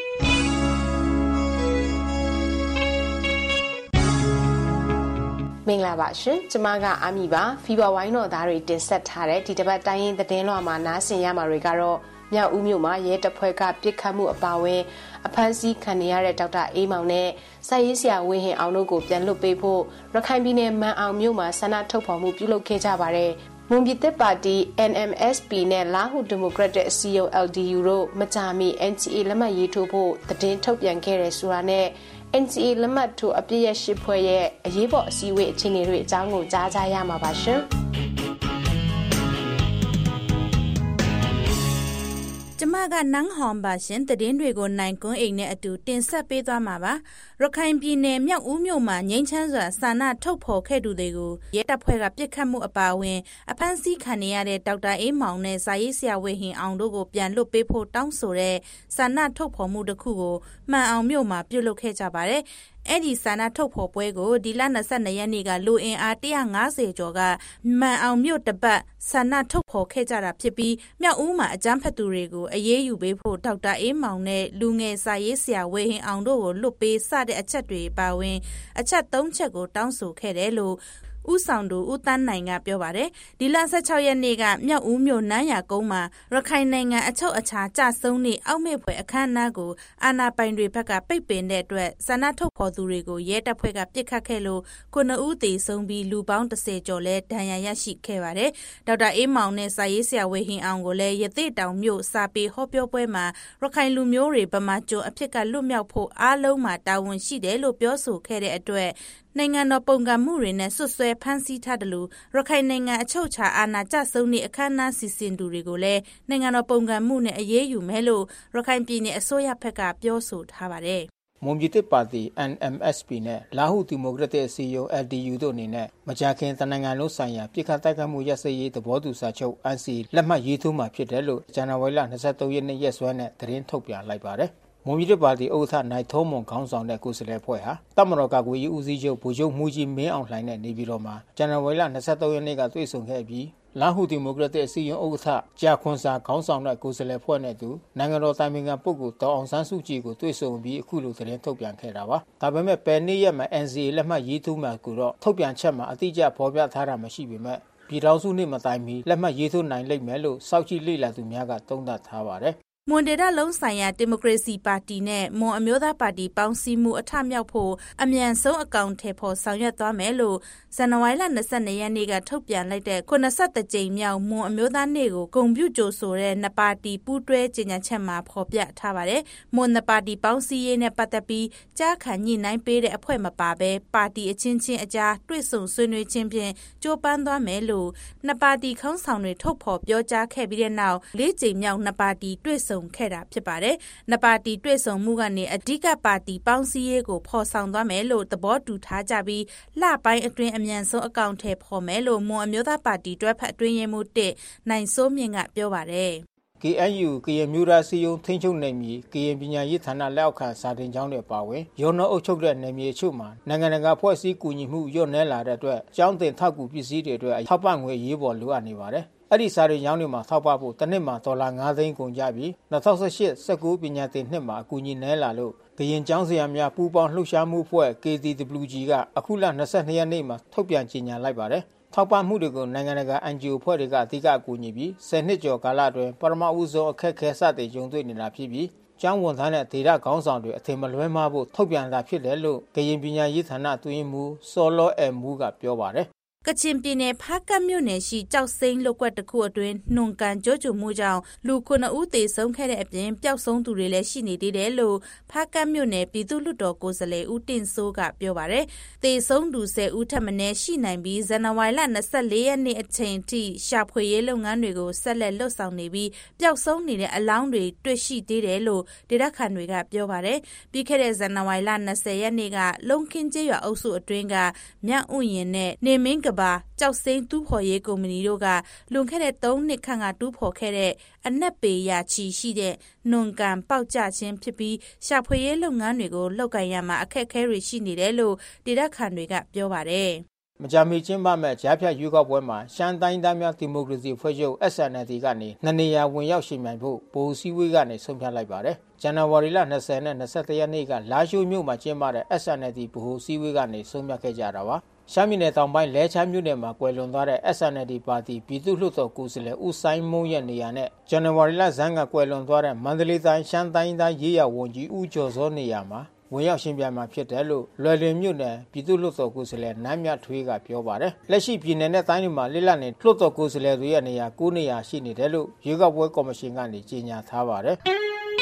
[SPEAKER 22] မင်္ဂလာပါရှင်ကျမကအာမီပါဖီဘာဝိုင်းတော်သားတွေတင်ဆက်ထားတဲ့ဒီတစ်ပတ်တိုင်းရင်းသတင်းလွှာမှာနားဆင်ရမှာတွေကတော့မြောက်ဦးမြို့မှာရဲတပ်ဖွဲ့ကပြစ်ခတ်မှုအပါအဝင်အဖမ်းဆီးခံရတဲ့ဒေါက်တာအေးမောင်နဲ့စာရေးဆရာဝင်းဟင်အောင်တို့ကိုပြန်လွှတ်ပေးဖို့ရခိုင်ပြည်နယ်မန်အောင်မြို့မှာဆန္ဒထုတ်ဖော်မှုပြုလုပ်ခဲ့ကြပါတယ်။မွန်ပြည်သစ်ပါတီ NMSP နဲ့လာဟုဒီမိုကရက်တစ်အစည်းအရုံး LDU တို့မကြာမီ NCA လက်မှတ်ရေးထိုးဖို့သတင်းထုတ်ပြန်ခဲ့တယ်ဆိုတာနဲ့ NCA လက်မှတ်ထိုးအပြည့်ရဲ့ရှစ်ဖွဲ့ရဲ့အရေးပေါ်အစည်းအဝေးအခြေအနေတွေအကြောင်းကိုကြားကြရမှာပါရှင်။
[SPEAKER 21] ကျမကနန်းဟွန်ပါရှင်သတင်းတွေကိုနိုင်ကွန်းအိမ်နဲ့အတူတင်ဆက်ပေးသွားမှာပါရခိုင်ပြည်နယ်မြောက်ဦးမြို့မှာငြိမ်းချမ်းစွာဆန္ဒထုတ်ဖော်ခဲ့သူတွေကိုရဲတပ်ဖွဲ့ကပြစ်ခတ်မှုအပါအဝင်အဖမ်းဆီးခံရတဲ့ဒေါက်တာအေးမောင်နဲ့စာရေးဆရာဝေဟင်အောင်တို့ကိုပြန်လွှတ်ပေးဖို့တောင်းဆိုတဲ့ဆန္ဒထုတ်ဖော်မှုတစ်ခုကိုမှန်အောင်မြို့မှာပြုလုပ်ခဲ့ကြပါတယ်အဲ့ဒီဆန္ဒထုတ်ဖော်ပွဲကိုဒီလ22ရက်နေ့ကလူအင်အား150ကျော်ကမှန်အောင်မြို့တပတ်ဆန္ဒထုတ်ဖော်ခဲ့ကြတာဖြစ်ပြီးမြောက်ဦးမှာအကြမ်းဖက်သူတွေကိုအရေးယူပေးဖို့ဒေါက်တာအေးမောင်နဲ့လူငယ်စာရေးဆရာဝေဟင်အောင်တို့ကိုလွတ်ပေးစတဲ့အချက်တွေပါဝင်အချက်3ချက်ကိုတောင်းဆိုခဲ့တယ်လို့ဦးဆောင်သူဦးတန်းနိုင်ကပြောပါတယ်ဒီလ16ရက်နေ့ကမြောက်ဦးမြို့နန်းရာကုန်းမှာရခိုင်နိုင်ငံအချုပ်အခြာကျဆုံးနေအောက်မေ့ဖွယ်အခမ်းအနားကိုအာဏာပိုင်တွေဘက်ကပိတ်ပင်တဲ့အတွက်ဆန္ဒထုတ်ဖော်သူတွေကိုရဲတပ်ဖွဲ့ကပစ်ခတ်ခဲ့လို့9ဦးသေဆုံးပြီးလူပေါင်း10ကျော်လဲဒဏ်ရာရရှိခဲ့ပါတယ်ဒေါက်တာအေးမောင်နဲ့စာရေးဆရာဝေဟင်အောင်ကိုလည်းရသေ့တောင်မြို့စာပေဟောပြောပွဲမှာရခိုင်လူမျိုးတွေဗမာကျွန်းအဖြစ်ကလွတ်မြောက်ဖို့အားလုံးမှာတာဝန်ရှိတယ်လို့ပြောဆိုခဲ့တဲ့အတွက်နိုင်ငံတော်ပုံကံမှုတွေနဲ့ဆွတ်ဆွဲဖမ်းဆီးထားတယ်လို့ရခိုင်နိုင်ငံအချုပ်အခြာအာဏာကျဆုံးနေအခမ်းအနားစီစဉ်သူတွေကိုလည်းနိုင်ငံတော်ပုံကံမှုနဲ့အရေးယူမယ်လို့ရခိုင်ပြည်နယ်အစိုးရဘက်ကပြောဆိုထားပါတယ်
[SPEAKER 15] ။မွန်ပြည်သစ်ပါတီ NMSP နဲ့လာဟုဒီမိုကရက်တစ်အစည်းအရုံး LDU တို့အနေနဲ့မကြာခင်တနိုင်ငံလုံးဆိုင်ရာပြည်ခတ်တိုက်ခိုက်မှုရပ်စဲရေးသဘောတူစာချုပ် NCA လက်မှတ်ရေးထိုးမှာဖြစ်တယ်လို့ဇန်နဝါရီလ23ရက်နေ့ရက်စွဲနဲ့သတင်းထုတ်ပြန်လိုက်ပါတယ်။မွန်ပြည်သစ်ပါတီဥက္ကဋ္ဌနိုင်ထုံးမွန်ခေါင်းဆောင်တဲ့ကိုယ်စားလှယ်ဖွဲ့ဟာတပ်မတော်ကာကွယ်ရေးဦးစီးချုပ်ဗိုလ်ချုပ်မှုကြီးမင်းအောင်လှိုင်နဲ့နေပြည်တော်မှာဇန်နဝါရီလ23ရက်နေ့ကတွေ့ဆုံခဲ့ပြီးလာဟုဒီမိုကရက်တစ်အစည်းအရုံးဥက္ကဋ္ဌကြာခွန်စာခေါင်းဆောင်တဲ့ကိုယ်စားလှယ်ဖွဲ့နဲ့သူနိုင်ငံတော်တိုင်ပင်ခံပုဂ္ဂိုလ်ဒေါအောင်ဆန်းစုကြည်ကိုတွေ့ဆုံပြီးအခုလိုသတင်းထုတ်ပြန်ခဲ့တာပါ။ဒါပေမဲ့ပယ်နေ့ရက်မှာ NCA လက်မှတ်ရေးထိုးမှာကိုတော့ထုတ်ပြန်ချက်မှာအတိအကျဖော်ပြထားတာမရှိပေမဲ့ပြည်ထောင်စုနေ့မတိုင်မီလက်မှတ်ရေးထိုးနိုင်လိမ့်မယ်လို့စောင့်ကြည့်လေ့လာသူများကသုံးသပ်ထားပါတယ်
[SPEAKER 21] မွန်ဒေတာလုံးဆိုင်ရာဒီမိုကရေစီပါတီနဲ့မွန်အမျိုးသားပါတီပေါင်းစည်းမှုအထမြောက်ဖို့အမြန်ဆုံးအကောင့်ထဲပေါ်ဆောင်ရွက်သွားမယ်လို့ဇန်နဝါရီလ22ရက်နေ့ကထုတ်ပြန်လိုက်တဲ့83ကြိမ်မြောက်မွန်အမျိုးသားနေ့ကိုဂုဏ်ပြုကြိုဆိုတဲ့နှစ်ပါတီပူးတွဲကြေညာချက်မှာဖော်ပြထားပါတယ်။မွန်နှစ်ပါတီပေါင်းစည်းရေးနဲ့ပတ်သက်ပြီးကြားခံညှိနှိုင်းပေးတဲ့အဖွဲ့မပါဘဲပါတီအချင်းချင်းအကြားတွေ့ဆုံဆွေးနွေးခြင်းဖြင့်ကြိုးပမ်းသွားမယ်လို့နှစ်ပါတီခေါင်းဆောင်တွေထုတ်ဖော်ပြောကြားခဲ့ပြီးတဲ့နောက်၄ကြိမ်မြောက်နှစ်ပါတီတွေ့ဆုံခဲ့တာဖြစ်ပါတယ်။နှစ်ပါတီတွေ့ဆုံမှုကနေအဓိကပါတီပေါင်းစည်းရေးကိုဖော်ဆောင်သွားမယ်လို့သဘောတူထားကြပြီးလပိုင်းအတွင်းအမြန်ဆုံးအကောင့်ထဲပေါ်မယ်လို့မွန်အမျိုးသားပါတီတွဲဖက်အတွင်းရေးမှူး1နိုင်စိုးမြင့်ကပြောပါတယ်
[SPEAKER 15] ။ KNU ကရင်မျိုးသားစီယုံထိန်းချုပ်နယ်မြေကရင်ပညာရေးဌာနလက်အောက်ခံစာသင်ကျောင်းတွေပါဝင်ရောနှောအုပ်ချုပ်တဲ့နယ်မြေအချို့မှာနိုင်ငံတကာဖွဲ့စည်းကူညီမှုညှို့နှဲလာတဲ့အတွက်ကျောင်းသင်ထောက်ကူပစ္စည်းတွေအတွက်ထောက်ပံ့ငွေရေးပေါ်လိုအပ်နေပါတယ်။အဲ့ဒီစာတွေကျောင်းတွေမှာထောက်ပံ့ဖို့တစ်နှစ်မှာ$5 သိန်းကုန်ကြပြီး2018-19ပညာသင်နှစ်မှာအကူအညီနှဲလာလို့ကရင်ကျောင်းဆရာများပူးပေါင်းလှုပ်ရှားမှုအဖွဲ့ KTWG ကအခုလ22ရက်နေ့မှာထုတ်ပြန်ကြေညာလိုက်ပါတယ်။ထောက်ပံ့မှုတွေကိုနိုင်ငံတကာ NGO အဖွဲ့တွေကအဓိကအကူအညီပြီး10နှစ်ကျော်ကာလအတွင်းပထမဦးဆုံးအခက်အခဲစတင်ကြုံတွေ့နေတာဖြစ်ပြီးကျောင်းဝန်ထမ်းနဲ့ဒေသခေါင်းဆောင်တွေအထင်မလွဲမှားဖို့ထုတ်ပြန်တာဖြစ်တယ်လို့ကရင်ပညာရေးဌာနအတွင်းမှူးစောလောအမူကပြောပါတယ်
[SPEAKER 21] ကချင်ပြည်နယ်ဖားကတ်မြို့နယ်ရှိကြောက်စိမ်းလုပ်ကွက်တစ်ခုအတွင်းနှွန်ကန်ကြိုးကျမှုကြောင့်လူ9ဦးသေဆုံးခဲ့တဲ့အပြင်ပျောက်ဆုံးသူတွေလည်းရှိနေသေးတယ်လို့ဖားကတ်မြို့နယ်ပြည်သူ့လွှတ်တော်ကိုယ်စားလှယ်ဦးတင်စိုးကပြောပါတယ်။သေဆုံးသူ10ဦးထပ်မံရှိနိုင်ပြီးဇန်နဝါရီလ24ရက်နေ့အချိန်ထိရှာဖွေရေးလုပ်ငန်းတွေကိုဆက်လက်လှုပ်ဆောင်နေပြီးပျောက်ဆုံးနေတဲ့အလောင်းတွေတွေ့ရှိသေးတယ်လို့ဒေသခံတွေကပြောပါတယ်။ပြီးခဲ့တဲ့ဇန်နဝါရီလ20ရက်နေ့ကလုံခင်းကျေးရွာအုပ်စုအတွင်းကမြတ်ဥယျာဉ်နဲ့နေမင်းကပါကြောက်စိမ်းတူးဖော်ရေးကုမ္ပဏီတို့ကလွန်ခဲ့တဲ့3နှစ်ခန့်ကတူးဖော်ခဲ့တဲ့အနက်ပေရာချီရှိတဲ့နွန်ကန်ပေါက်ကျခြင်းဖြစ်ပြီးရှာဖွေရေးလုပ်ငန်းတွေကိုလုပ်ကိုင်ရမှာအခက်အခဲတွေရှိနေတယ်လို့ဒေသခံတွေကပြောပါတယ်
[SPEAKER 15] မကြာမီကျင်းပမဲ့ကြားဖြတ်ရွေးကောက်ပွဲမှာရှမ်းတိုင်းသားများဒီမိုကရေစီဖွဲ့ချုပ် SNLD ကနေ2နေရာဝင်ရောက်ရှိနိုင်ဖို့ဗဟိုစည်းဝေးကနေဆုံးဖြတ်လိုက်ပါတယ်။ဇန်နဝါရီလ20နဲ့21ရက်နေ့ကလာရှိုးမြို့မှာကျင်းပတဲ့ SNLD ဗဟိုစည်းဝေးကနေဆုံးဖြတ်ခဲ့ကြတာပါ။ရှမ်းပြည်နယ်တောင်ပိုင်းလဲချမ်းမြို့နယ်မှာကွယ်လွန်သွားတဲ့ SNLD ပါတီပြည်သူ့လွှတ်တော်ကိုယ်စားလှယ်ဦးဆိုင်မုံရဲ့နေရာနဲ့ဇန်နဝါရီလဇန်းကကွယ်လွန်သွားတဲ့မန္တလေးတိုင်းရှမ်းတိုင်းသားရေးရာဝန်ကြီးဦးကျော်စောနေရာမှာဝင်ရောက်ရှင်ပြမှာဖြစ်တယ်လို့လွယ်လင်မြို့နယ်ပြည်သူ့လွှတ်တော်ကိုယ်စားလှယ်နမ်းမြထွေးကပြောပါတယ်။လက်ရှိပြည်နယ်နဲ့တိုင်းတွေမှာလက်လက်နေလွှတ်တော်ကိုယ်စားလှယ်တွေရဲ့နေရာ9နေရာရှိနေတယ်လို့ရွေးကောက်ပွဲကော်မရှင်ကနေကြေညာထားပါတယ်။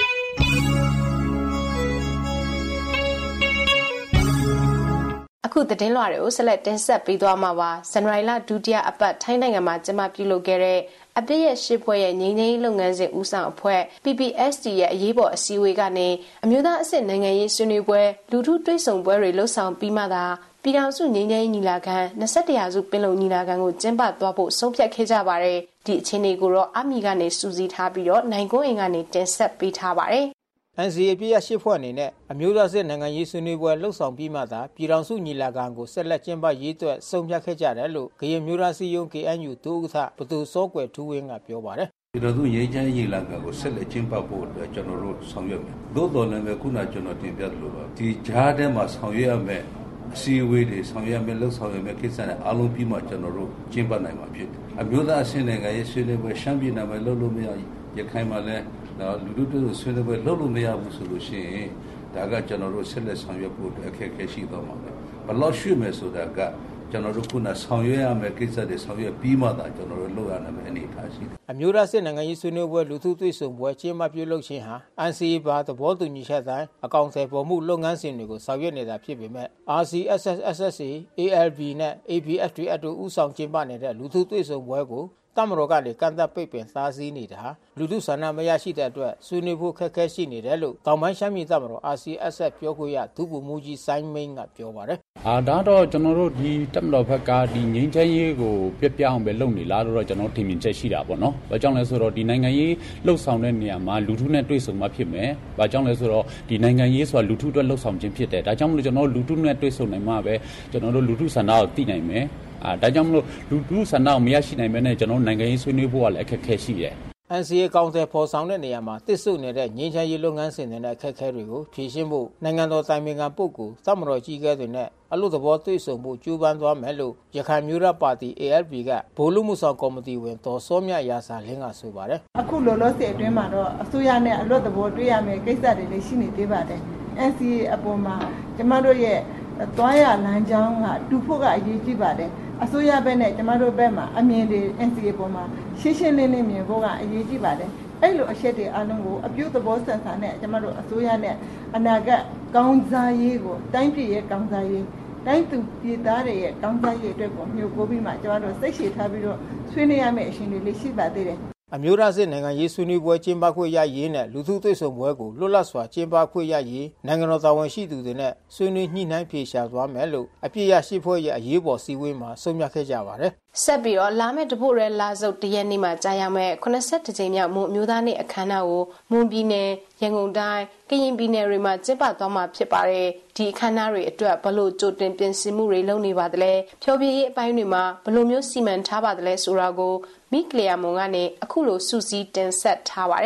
[SPEAKER 22] အခုသတင်းလွှာတွေကိုဆက်လက်တင်ဆက်ပေးသွားမှာပါဇန်နဝါရီလဒုတိယအပတ်ထိုင်းနိုင်ငံမှာကျင်းပပြုလုပ်ခဲ့တဲ့အပြည့်ရဲ့ရှစ်ဖွဲ့ရဲ့ငြိမ်းချမ်းရေးလုပ်ငန်းစဉ်ဦးဆောင်အဖွဲ့ PPST ရဲ့အရေးပေါ်အစည်းအဝေးကနေအမျိုးသားအဆင့်နိုင်ငံရေးဆွေးနွေးပွဲလူထုတွေ့ဆုံပွဲတွေလှုပ်ဆောင်ပြီးမှသာပြည်ထောင်စုငြိမ်းချမ်းရေးညီလာခံ21ရာစုပင်လုံညီလာခံကိုကျင်းပသွားဖို့ဆုံးဖြတ်ခဲ့ကြပါတယ်ဒီအခြေအနေကိုတော့အမီကနေစူးစီးထားပြီးတော့နိုင်ကွန်းအင်ကနေတင်ဆက်ပေးထားပါတယ်
[SPEAKER 15] NCA ပြည့်ရရှိဖွဲ့အနေနဲ့အမျိုးသားစစ်နိုင်ငံရေးဆွေးနွေးပွဲလှုပ်ဆောင်ပြီးမှသာပြည်ထောင်စုညီလာခံကိုဆက်လက်ကျင်းပရေးအတွက်ဆုံးဖြတ်ခဲ့ကြတယ်လို့ကရင်မျိုးသားစည်းရုံး KNU ဒုဥက္ကဋ္ဌဘသူစောကွယ်ထူးဝင်းကပြောပါတယ်
[SPEAKER 18] ပြည်တော်စုငြိမ်းချမ်းရေးညီလာခံကိုဆက်လက်ကျင်းပဖို့အတွက်ကျွန်တော်တို့ဆောင်ရွက်မယ်။သို့တော်လည်းပဲခုနကျွန်တော်တင်ပြသလိုပါဒီကြားထဲမှာဆောင်ရွက်ရမယ်အစည်းအဝေးတွေဆောင်ရွက်မယ်လှုပ်ဆောင်ရမယ်ကိစ္စတွေအားလုံးပြီးမှကျွန်တော်တို့ကျင်းပနိုင်မှာဖြစ်တယ်။အမျိုးသားအဆင့်နိုင်ငံရေးဆွေးနွေးပွဲရှမ်းပြည်နယ်မှာလှုပ်လို့မရရခိုင်မှာလည်းလူတို့တို့ဆွေးနွေးပွဲလှုပ်လို့မရဘူးဆိုလို့ရှိရင်ဒါကကျွန်တော်တို့ဆက်လက်ဆောင်ရွက်ဖို့အခက်အခဲရှိတော့မှာပဲဘလို့ရှိမယ်ဆိုတာကကျွန်တော်တို့ခုနဆောင်ရွက်ရမယ်ကိစ္စတွေဆောင်ရွက်ပြီးမှသာကျွန်တော်တို့လုပ်ရမယ်အနေထားရှိတယ်
[SPEAKER 15] အမျိုးသားစစ်နိုင်ငံရေးဆွေးနွေးပွဲလူထုတွေ့ဆုံပွဲကျင်းပပြုလုပ်ခြင်းဟာ NCA ပါသဘောတူညီချက်တိုင်းအကောင့်တွေပေါ်မှုလုပ်ငန်းစဉ်တွေကိုဆောင်ရွက်နေတာဖြစ်ပေမဲ့ RCSS SSA ALB နဲ့ APF တို့ဦးဆောင်ကျင်းပနေတဲ့လူထုတွေ့ဆုံပွဲကိုတမတော်ကနေကန့်သက်ပိတ်ပင်စားစည်းနေတာဟာလူထုဆန္ဒမရရှိတဲ့အတွက်ဆွေးနွေးဖို့ခက်ခဲရှိနေတယ်လို့တောင်ပိုင်းရှမ်းပြည်တမတော် RCSS ပြောခွင့်ရဒုဗိုလ်မှူးကြီးစိုင်းမိန်းကပြောပါတယ်
[SPEAKER 3] ဒါတော့ကျွန်တော်တို့ဒီတမတော်ဘက်ကဒီငြိမ်းချမ်းရေးကိုပြပြအောင်ပဲလုပ်နေလားတော့ကျွန်တော်ထင်မြင်ချက်ရှိတာပေါ့နော်။ဘာကြောင့်လဲဆိုတော့ဒီနိုင်ငံရေးလှုပ်ဆောင်တဲ့နေရာမှာလူထုနဲ့တွေ့ဆုံမှဖြစ်မယ်။ဘာကြောင့်လဲဆိုတော့ဒီနိုင်ငံရေးဆိုတာလူထုအတွက်လှုပ်ဆောင်ခြင်းဖြစ်တယ်။ဒါကြောင့်မလို့ကျွန်တော်လူထုနဲ့တွေ့ဆုံနိုင်မှပဲကျွန်တော်တို့လူထုဆန္ဒကိုသိနိုင်မယ်။ဒါကြောင့်မလို့လူထုဆန္ဒကိုမရရှိနိုင်မဲနဲ့ကျွန်တော်နိုင်ငံရေးဆွေးနွေးဖို့ကလည်းအခက်အခဲရှိတယ်
[SPEAKER 15] NCA ကောင်စီဖော်ဆောင်တဲ့နေရာမှာတစ်ဆုနေတဲ့ငြိမ်းချမ်းရေးလုပ်ငန်းစဉ်တွေနဲ့အခက်အခဲတွေကိုဖြေရှင်းဖို့နိုင်ငံတော်တိုင်ပင်ခံပုဂ္ဂိုလ်သမတော်ကြီးကဲတွေနဲ့အလို့သဘောတွေ့ဆုံမှုကြိုးပမ်းသွားမယ်လို့ရခိုင်မျိုးရပါတီ ALP ကဗိုလ်လူမှုဆောင်ကော်မတီဝင်ဒေါ်စောမြရာစာလင်းကဆိုပါတယ်
[SPEAKER 5] အခုလောလောဆယ်အတွင်းမှာတော့အစိုးရနဲ့အလို့သဘောတွေ့ရမယ်ကိစ္စတွေလည်းရှိနေသေးပါတယ် NCA အပေါ်မှာကျမတို့ရဲ့သွားရလမ်းကြောင်းကတူဖို့ကအရေးကြီးပါတယ်အစိုးရဘက်နဲ့ကျမတို့ဘက်မှာအမြင်တွေ NCA ပေါ်မှာရှင်းရှင်းလင်းလင်းမြင်ဖို့ကအရေးကြီးပါတယ်အဲ့လိုအချက်တွေအားလုံးကိုအပြုသဘောဆန်ဆန်နဲ့ကျမတို့အစိုးရနဲ့အနာဂတ်ကောင်းစားရေးကိုတိုင်းပြည်ရဲ့ကောင်းစားရေးတိုင်းသူပြည်သားတွေရဲ့ကောင်းစားရေးအတွက်ကိုမျိုးကိုပြီးမှကျမတို့စိတ်ရှည်ထားပြီးတော့ဆွေးနွေးရမယ့်အရှင်တွေလေးရှိပါသေးတယ်
[SPEAKER 15] အမျိုးသားစစ်နိုင်ငံရေးဆွေးနွေးပွဲကျင်းပခွင့်ရရေးနဲ့လူထုတွေ့ဆုံပွဲကိုလွတ်လပ်စွာကျင်းပခွင့်ရရေးနိုင်ငံတော်တာဝန်ရှိသူတွေနဲ့ဆွေးနွေးညှိနှိုင်းဖြေရှာသွားမယ်လို့အပြည့်ရရှိဖွဲ့ရဲ့အရေးပေါ်စည်းဝေးမှာဆုံးဖြတ်ခဲ့ကြပါတယ်
[SPEAKER 22] ဆက်ပြီးတော့လာမယ့်တပုတ်ရဲလာစုပ်တရက်နေ့မှာကြာရောက်မဲ့82ကြိမ်မြောက်မွန်မျိုးသားနေ့အခမ်းအနားကိုမွန်ပြည်နယ်ရန်ကုန်တိုင်းကရင်ပြည်နယ်တွေမှာကျင်းပသွားမှာဖြစ်ပါတယ်ဒီအခမ်းအနားတွေအတွက်ဘလို့ကြိုတင်ပြင်ဆင်မှုတွေလုပ်နေပါသလဲဖျော်ဖြေရေးအပိုင်းတွေမှာဘလို့မျိုးစီမံထားပါသလဲဆိုတာကိုမိကလျာမွန်ကနေအခုလိုစူးစီးတင်ဆက်ထားပါတယ်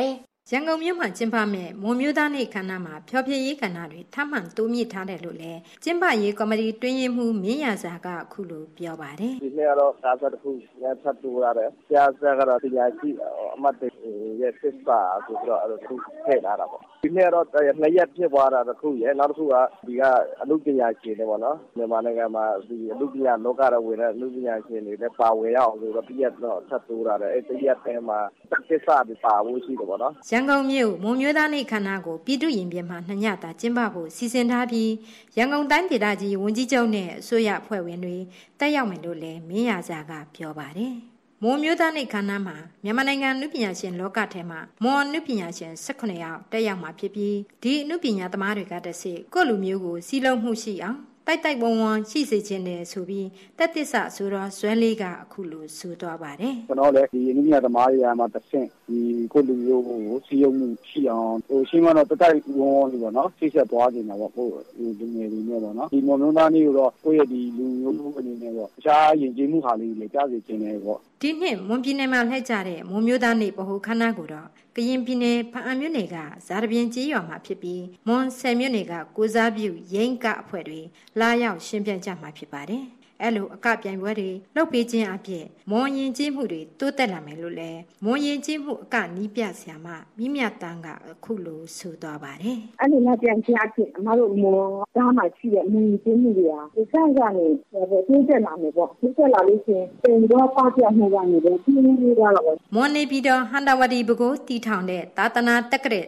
[SPEAKER 6] ရန်ကုန်မြို့မှာကျင်းပမဲ့မွန်မျိုးသားနေ့ခမ်းနားမှာဖျော်ဖြေရေးကဏ္ဍတွေထပ်မံတိုးမြင့်ထားတယ်လို့လည်းကျင်းပရေးကော်မတီတွင်းရေးမှူးမင်းရစာကအခုလိုပြောပါတယ်
[SPEAKER 16] ဒီနေ့ကတော့ကားတစ်ခုရထပ်တိုးရတယ်ဆရာကတော့တရားရှိအမတ်တွေရဲ့စစ်ပါဆိုတော့အဲ့လိုထည့်လာတာပေါ့ဒီနေ့တော့နှစ်ရက်ဖြစ်သွားတာတစ်ခုရဲ့နောက်တစ်ခုကဒီကအလုပ်ပညာရှင်တွေပေါ့နော်မြန်မာနိုင်ငံမှာဒီအလုပ်ပညာလောကရဝင်တဲ့အလုပ်ပညာရှင်တွေလည်းပါဝင်ရအောင်ဆိုတော့ပြည့်တော့ထပ်တိုးရတယ်အဲ့တရက်တည်းမှာတက်ကိစ္စတွေပါဖို့ရှိတယ်ပေါ့နော်
[SPEAKER 6] ရန်ကုန်မြို့မွန်မျိုးသားနေ့ခမ်းနားကိုပြည်သူ့ရင်ပြင်မှာ2ညတာကျင်းပဖို့စီစဉ်ထားပြီးရန်ကုန်တိုင်းဒေသကြီးဝန်ကြီးချုပ်နဲ့အစိုးရအဖွဲ့ဝင်တွေတက်ရောက်မယ်လို့လည်းမင်းရစာကပြောပါတယ်မွန်မျိုးသားနေ့ခမ်းနားမှာမြန်မာနိုင်ငံအနုပညာရှင်လောကထဲမှာမွန်အနုပညာရှင်18ယောက်တက်ရောက်မှာဖြစ်ပြီးဒီအနုပညာသမားတွေကတည်းကကိုယ့်လူမျိုးကိုစီးလုံးမှုရှိအောင်တိုက်ဝုံဝံရှိစေခြင်းနဲ့ဆိုပြီးတက်သစ္စာဆိုတော့ဇွဲလေးကအခုလိုဆိုသွားပါတယ်
[SPEAKER 16] ကျွန်တော်လည်းဒီအနုပညာသမားတွေကမှတစ်ဆင့်ဒီကိုလူမျိုးကိုစီးရုံမှုရှိအောင်ရှင်းကတော့တိုက်ဝုံဝံလေးပေါ့နော်စိတ်ဆက်သွားနေတာပေါ့ကိုလူငယ်တွေနဲ့ပေါ့နော်ဒီမွန်မျိုးသားနေ့ကိုတော့ကိုယ့်ရဲ့ဒီလူမျိုးအနေနဲ့ပေါ့တခြားယဉ်ကျေးမှုဟာလေးတွေကြားစေခြင်းနဲ့ပေါ့
[SPEAKER 6] ဒီနှစ်မွန်ပြည်နယ်မှာလှည့်ကြတဲ့မွန်မျိုးသားနေ့ဗဟိုခမ်းနားကိုတော့ကရင်ပြည်နယ်ဖအံမြို့နယ်ကဇာတပြင်းကြီးရွာမှာဖြစ်ပြီးမွန်ဆယ်မြို့နယ်ကကိုစားပြုရိန်းကအဖွဲ့တွေလာရောက်ရှင်းပြကြမှာဖြစ်ပါတယ်အဲ့လိုအကပြိုင်ပွဲတွေလုပ်ပေးခြင်းအဖြစ်မွန်ယဉ်ကျေးမှုတွေတိုးတက်လာမယ်လို့လည်းမွန်ယဉ်ကျေးမှုအကနီးပြဆရာမမိမြတန်းကအခုလိုဆိုသွားပါတယ်
[SPEAKER 9] အဲ့လိုနဲ့ပြန်ခြင်းအဖြစ်အမတို့မွန်သားမှာရှိတဲ့မွန်ယဉ်ကျေးမှုတွေကဒီဆိုင်ကနေတိုးတက်လာမယ်ပေါ့တိုးတက်လာလို့ရှိရင်တင်တော့ပါပြမှုကနေလည်းပြင်းပြင်းသွားတော့
[SPEAKER 6] မွန်နေပြည်တော်ဟန်တာဝတီဘကိုတီထောင်တဲ့သာသနာတက္ကရာ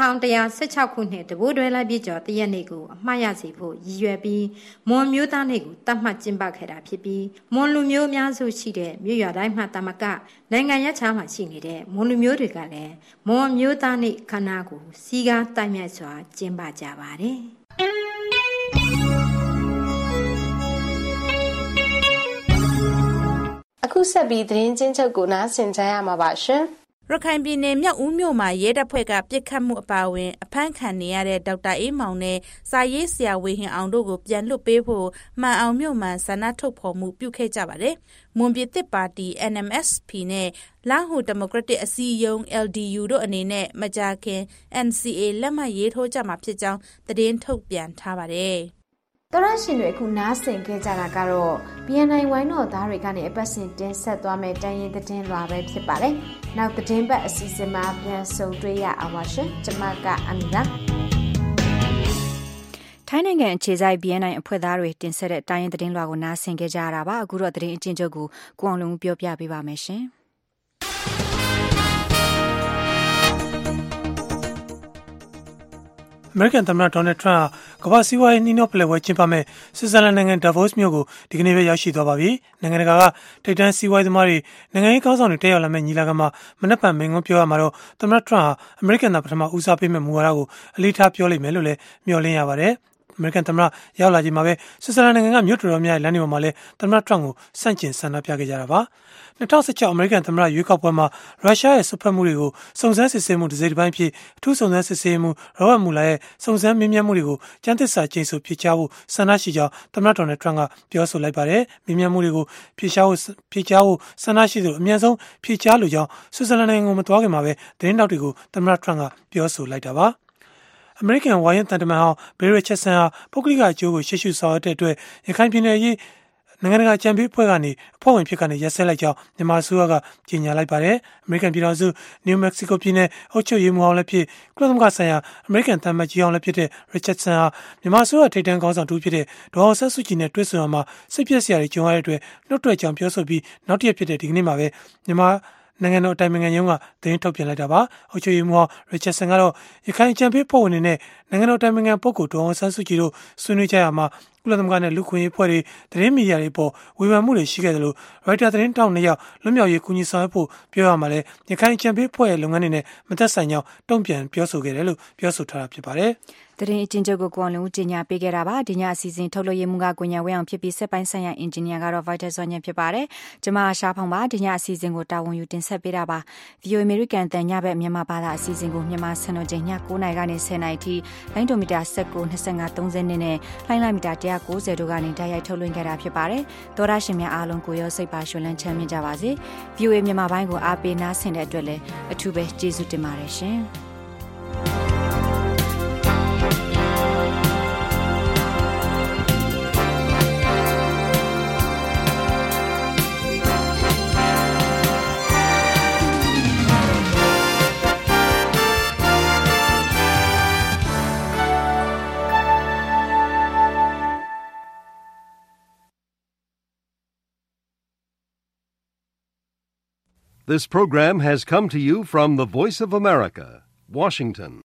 [SPEAKER 6] 1116ခုနှစ်တဘိုးတွဲလိုက်ပြည့်ကျော်တရက်နေ့ကိုအမှားရစေဖို့ရည်ရွယ်ပြီးမွန်မျိုးသားနေ့ကိုတတ်မှတ်ကျင်းပခဲ့တာဖြစ်ပြီးမွန်လူမျိုးအများစုရှိတဲ့မြို့ရွာတိုင်းမှာတမကနိုင်ငံရခြားမှာရှိနေတဲ့မွန်လူမျိုးတွေကလည်းမွန်မျိုးသားနေ့ခမ်းနားကိုစီကားတိုက်မြိုက်စွာကျင်းပကြပါတယ်
[SPEAKER 22] အခုဆက်ပြီးသတင်းချင်းချုပ်ကိုနားဆင်ကြရမှာပါရှင်
[SPEAKER 21] ရခိုင်ပြည်နယ်မြောက်ဦးမြို့မှာရဲတပ်ဖွဲ့ကပြစ်ခတ်မှုအပါအဝင်အဖမ်းခံနေရတဲ့ဒေါက်တာအေးမောင်နဲ့စာရေးဆရာဝေဟင်အောင်တို့ကိုပြန်လွှတ်ပေးဖို့မှန်အောင်မြို့မှာဆန္ဒထုတ်ဖော်မှုပြုခဲ့ကြပါတယ်။မွန်ပြည်သစ်ပါတီ NMSP နဲ့လမ်းဟူဒီမိုကရက်တစ်အစည်းအရုံး LDU တို့အနေနဲ့မကြာခင် NCA လက်မှတ်ရေးထိုးကြမှာဖြစ်ကြောင်းသတင်းထုတ်ပြန်ထားပါတယ်။
[SPEAKER 22] တော်ရရှင်တွေအခုနားဆင်ခဲ့ကြတာကတော့ BNI ဝိုင်းတော်သားတွေကနေအပတ်စဉ်တင်ဆက်သွားမယ့်တိုင်းရင်းသတင်းလွှာပဲဖြစ်ပါတယ်။နောက်သတင်းပတ်အစီအစဉ်မှာပြန်ဆုံတွေ့ရအောင်ပါရှင်။ကျွန်မကအမီပါ
[SPEAKER 7] ။ထိုင်းနိုင်ငံအခြေစိုက် BNI အဖွဲ့သားတွေတင်ဆက်တဲ့တိုင်းရင်းသတင်းလွှာကိုနားဆင်ခဲ့ကြရတာပါ။အခုတော့သတင်းအကျဉ်းချုပ်ကိုကိုအောင်လုံးပြောပြပေးပါမယ်ရှင်။
[SPEAKER 23] အမေရိကန်သမ္မတဒေါ်နယ်ထရန့်ဟာကမ္ဘာ့စီးပွားရေးနှီးနှောဖလှယ်ပွဲကျင်းပမဲ့ဆွစ်ဇာလန်နိုင်ငံဒါဗို့စ်မြို့ကိုဒီကနေ့ပဲရောက်ရှိသွားပါပြီ။နိုင်ငံတကာကထိပ်တန်းစီးပွားရေးသမားတွေနိုင်ငံရေးခေါင်းဆောင်တွေတက်ရောက်လာမဲ့ညီလာခံမှာမနက်ဖြန်မိန့်ခွန်းပြောရမှာတော့သမ္မတထရန့်ဟာအမေရိကန်သားပထမဦးစားပေးမဲ့မူဝါဒကိုအလေးထားပြောလိမ့်မယ်လို့လည်းမျှော်လင့်ရပါတယ်။အမေရိကန်သမ္မတရောက်လာချိန်မှာပဲဆွစ်ဇာလန်နိုင်ငံကမြို့တော်များရဲ့လမ်းတွေပေါ်မှာလည်းသမ္မတထရန့်ကိုဆန့်ကျင်ဆန္ဒပြခဲ့ကြတာပါ။2016အမေရိကန်သမ္မတရွေးကောက်ပွဲမှာရုရှားရဲ့ဆွတ်ဖက်မှုတွေကိုစုံစမ်းစစ်ဆေးမှုတစ်စိတ်တစ်ပိုင်းဖြစ်အထူးစုံစမ်းစစ်ဆေးမှုရောဘတ်မူလာရဲ့စုံစမ်းမေးမြန်းမှုတွေကိုကျန်းသစ္စာကျိန်ဆိုဖြေချဖို့ဆန္ဒရှိကြောင်းသမ္မတဒေါ်နယ်ထရန့်ကပြောဆိုလိုက်ပါတယ်။မေးမြန်းမှုတွေကိုဖြေချဖို့ဆန္ဒရှိသလိုအများဆုံးဖြေချလိုကြောင်းဆွစ်ဇာလန်နိုင်ငံကိုမသွားခင်မှာပဲသတင်းတောက်တွေကိုသမ္မတထရန့်ကပြောဆိုလိုက်တာပါ။အမေရိကန်ဝါရင့်တန်တမန်ဟောင်းဘေးရစ်ချက်ဆန်ဟာပုဂ္ဂလိကအကျိုးကိုရှေ့ရှုဆောင်ရွက်တဲ့အတွက်ရခိုင်ပြည်နယ်ရေးနိုင်ငံတကာကြံပေးအဖွဲ့ကနေအဖွဲ့ဝင်ဖြစ်ကနေရက်စက်လိုက်ကြောင်းမြန်မာအစိုးရကကြေညာလိုက်ပါတယ်။အမေရိကန်ပြည်ထောင်စုနယူးမက္ကဆီကိုပြည်နယ်အုပ်ချုပ်ရေးမှူးဟောင်းလည်းဖြစ်ကုလသမဂ္ဂဆိုင်ရာအမေရိကန်သံအမတ်ကြီးဟောင်းလည်းဖြစ်တဲ့ရစ်ချတ်ဆန်ဟာမြန်မာအစိုးရထိပ်တန်းခေါင်းဆောင်တူဖြစ်တဲ့ဒေါ်အောင်ဆန်းစုကြည်နဲ့တွေ့ဆုံရမှာစိတ်ပျက်စရာတွေကြုံရတဲ့အတွက်နှုတ်ထွက်ကြောင်းပြောဆိုပြီးနောက်တစ်ရက်ဖြစ်တဲ့ဒီကနေ့မှာပဲမြန်မာနိုင်ငံတော်အတိုင်ပင်ခံရုံးကသတင်းထုတ်ပြန်လိုက်တာပါ။အုပ်ချုပ်ရေးမှူးဟောင်းရစ်ချတ်ဆန်ကတော့ရခိုင်ကြံပေးဖွဲ့ဝင်တွေနဲ့နိုင်ငံတော်အတိုင်ပင်ခံပုဂ္ဂိုလ်ဒေါ်အောင်ဆန်းစုကြည်တို့ဆွေးနွေးကြရမှာကုလသမဂ္ဂနဲ့လူခွင့်ရေးဖွဲ့တွေသတင်းမီဒီယာတွေပေါ်ဝေဖန်မှုတွေရှိခဲ့တယ်လို့ရိုက်တာသတင်းတောက်2ယောက်လွတ်မြောက်ရေးကူညီဆောင်ရွက်ဖို့ပြောရမှာလဲရခိုင်ကြံပေးဖွဲ့ရဲ့လုပ်ငန်းတွေနဲ့မသက်ဆိုင်ကြောင်းတုံ့ပြန်ပြောဆိုခဲ့တယ်လို့ပြောဆိုထားတာဖြစ်ပါတယ်။
[SPEAKER 7] သတင်းအကျဉ်းချုပ်ကိုကိုအောင်လုံးကြီးညာပေးခဲ့တာပါဒီညအစီအစဉ်ထုတ်လွှင့်ရမှုကကိုညာဝဲအောင်ဖြစ်ပြီးစက်ပိုင်းဆိုင်ရာအင်ဂျင်နီယာကတော့ Vital ဇော်ညံဖြစ်ပါတယ်ကျွန်မရှားဖောင်ပါဒီညအစီအစဉ်ကိုတာဝန်ယူတင်ဆက်ပေးတာပါ VOA American တန်ညဘက်မြန်မာဘာသာအစီအစဉ်ကိုမြန်မာစံတော်ချိန်ည9:00နာရီကနေ10:00နာရီထိလိုင်းဒိုမီတာ19 25 30နဲ့လိုင်းလိုက်မီတာ190တို့ကနေတိုက်ရိုက်ထုတ်လွှင့်ခဲ့တာဖြစ်ပါတယ်သောရရှင်များအားလုံးကိုရောစိတ်ပါရှင်လန်းချမ်းမြေ့ကြပါစေ VOA မြန်မာပိုင်းကိုအားပေးနားဆင်တဲ့အတွက်လည်းအထူးပဲကျေးဇူးတင်ပါတယ်ရှင်
[SPEAKER 2] This program has come to you from the Voice of America, Washington.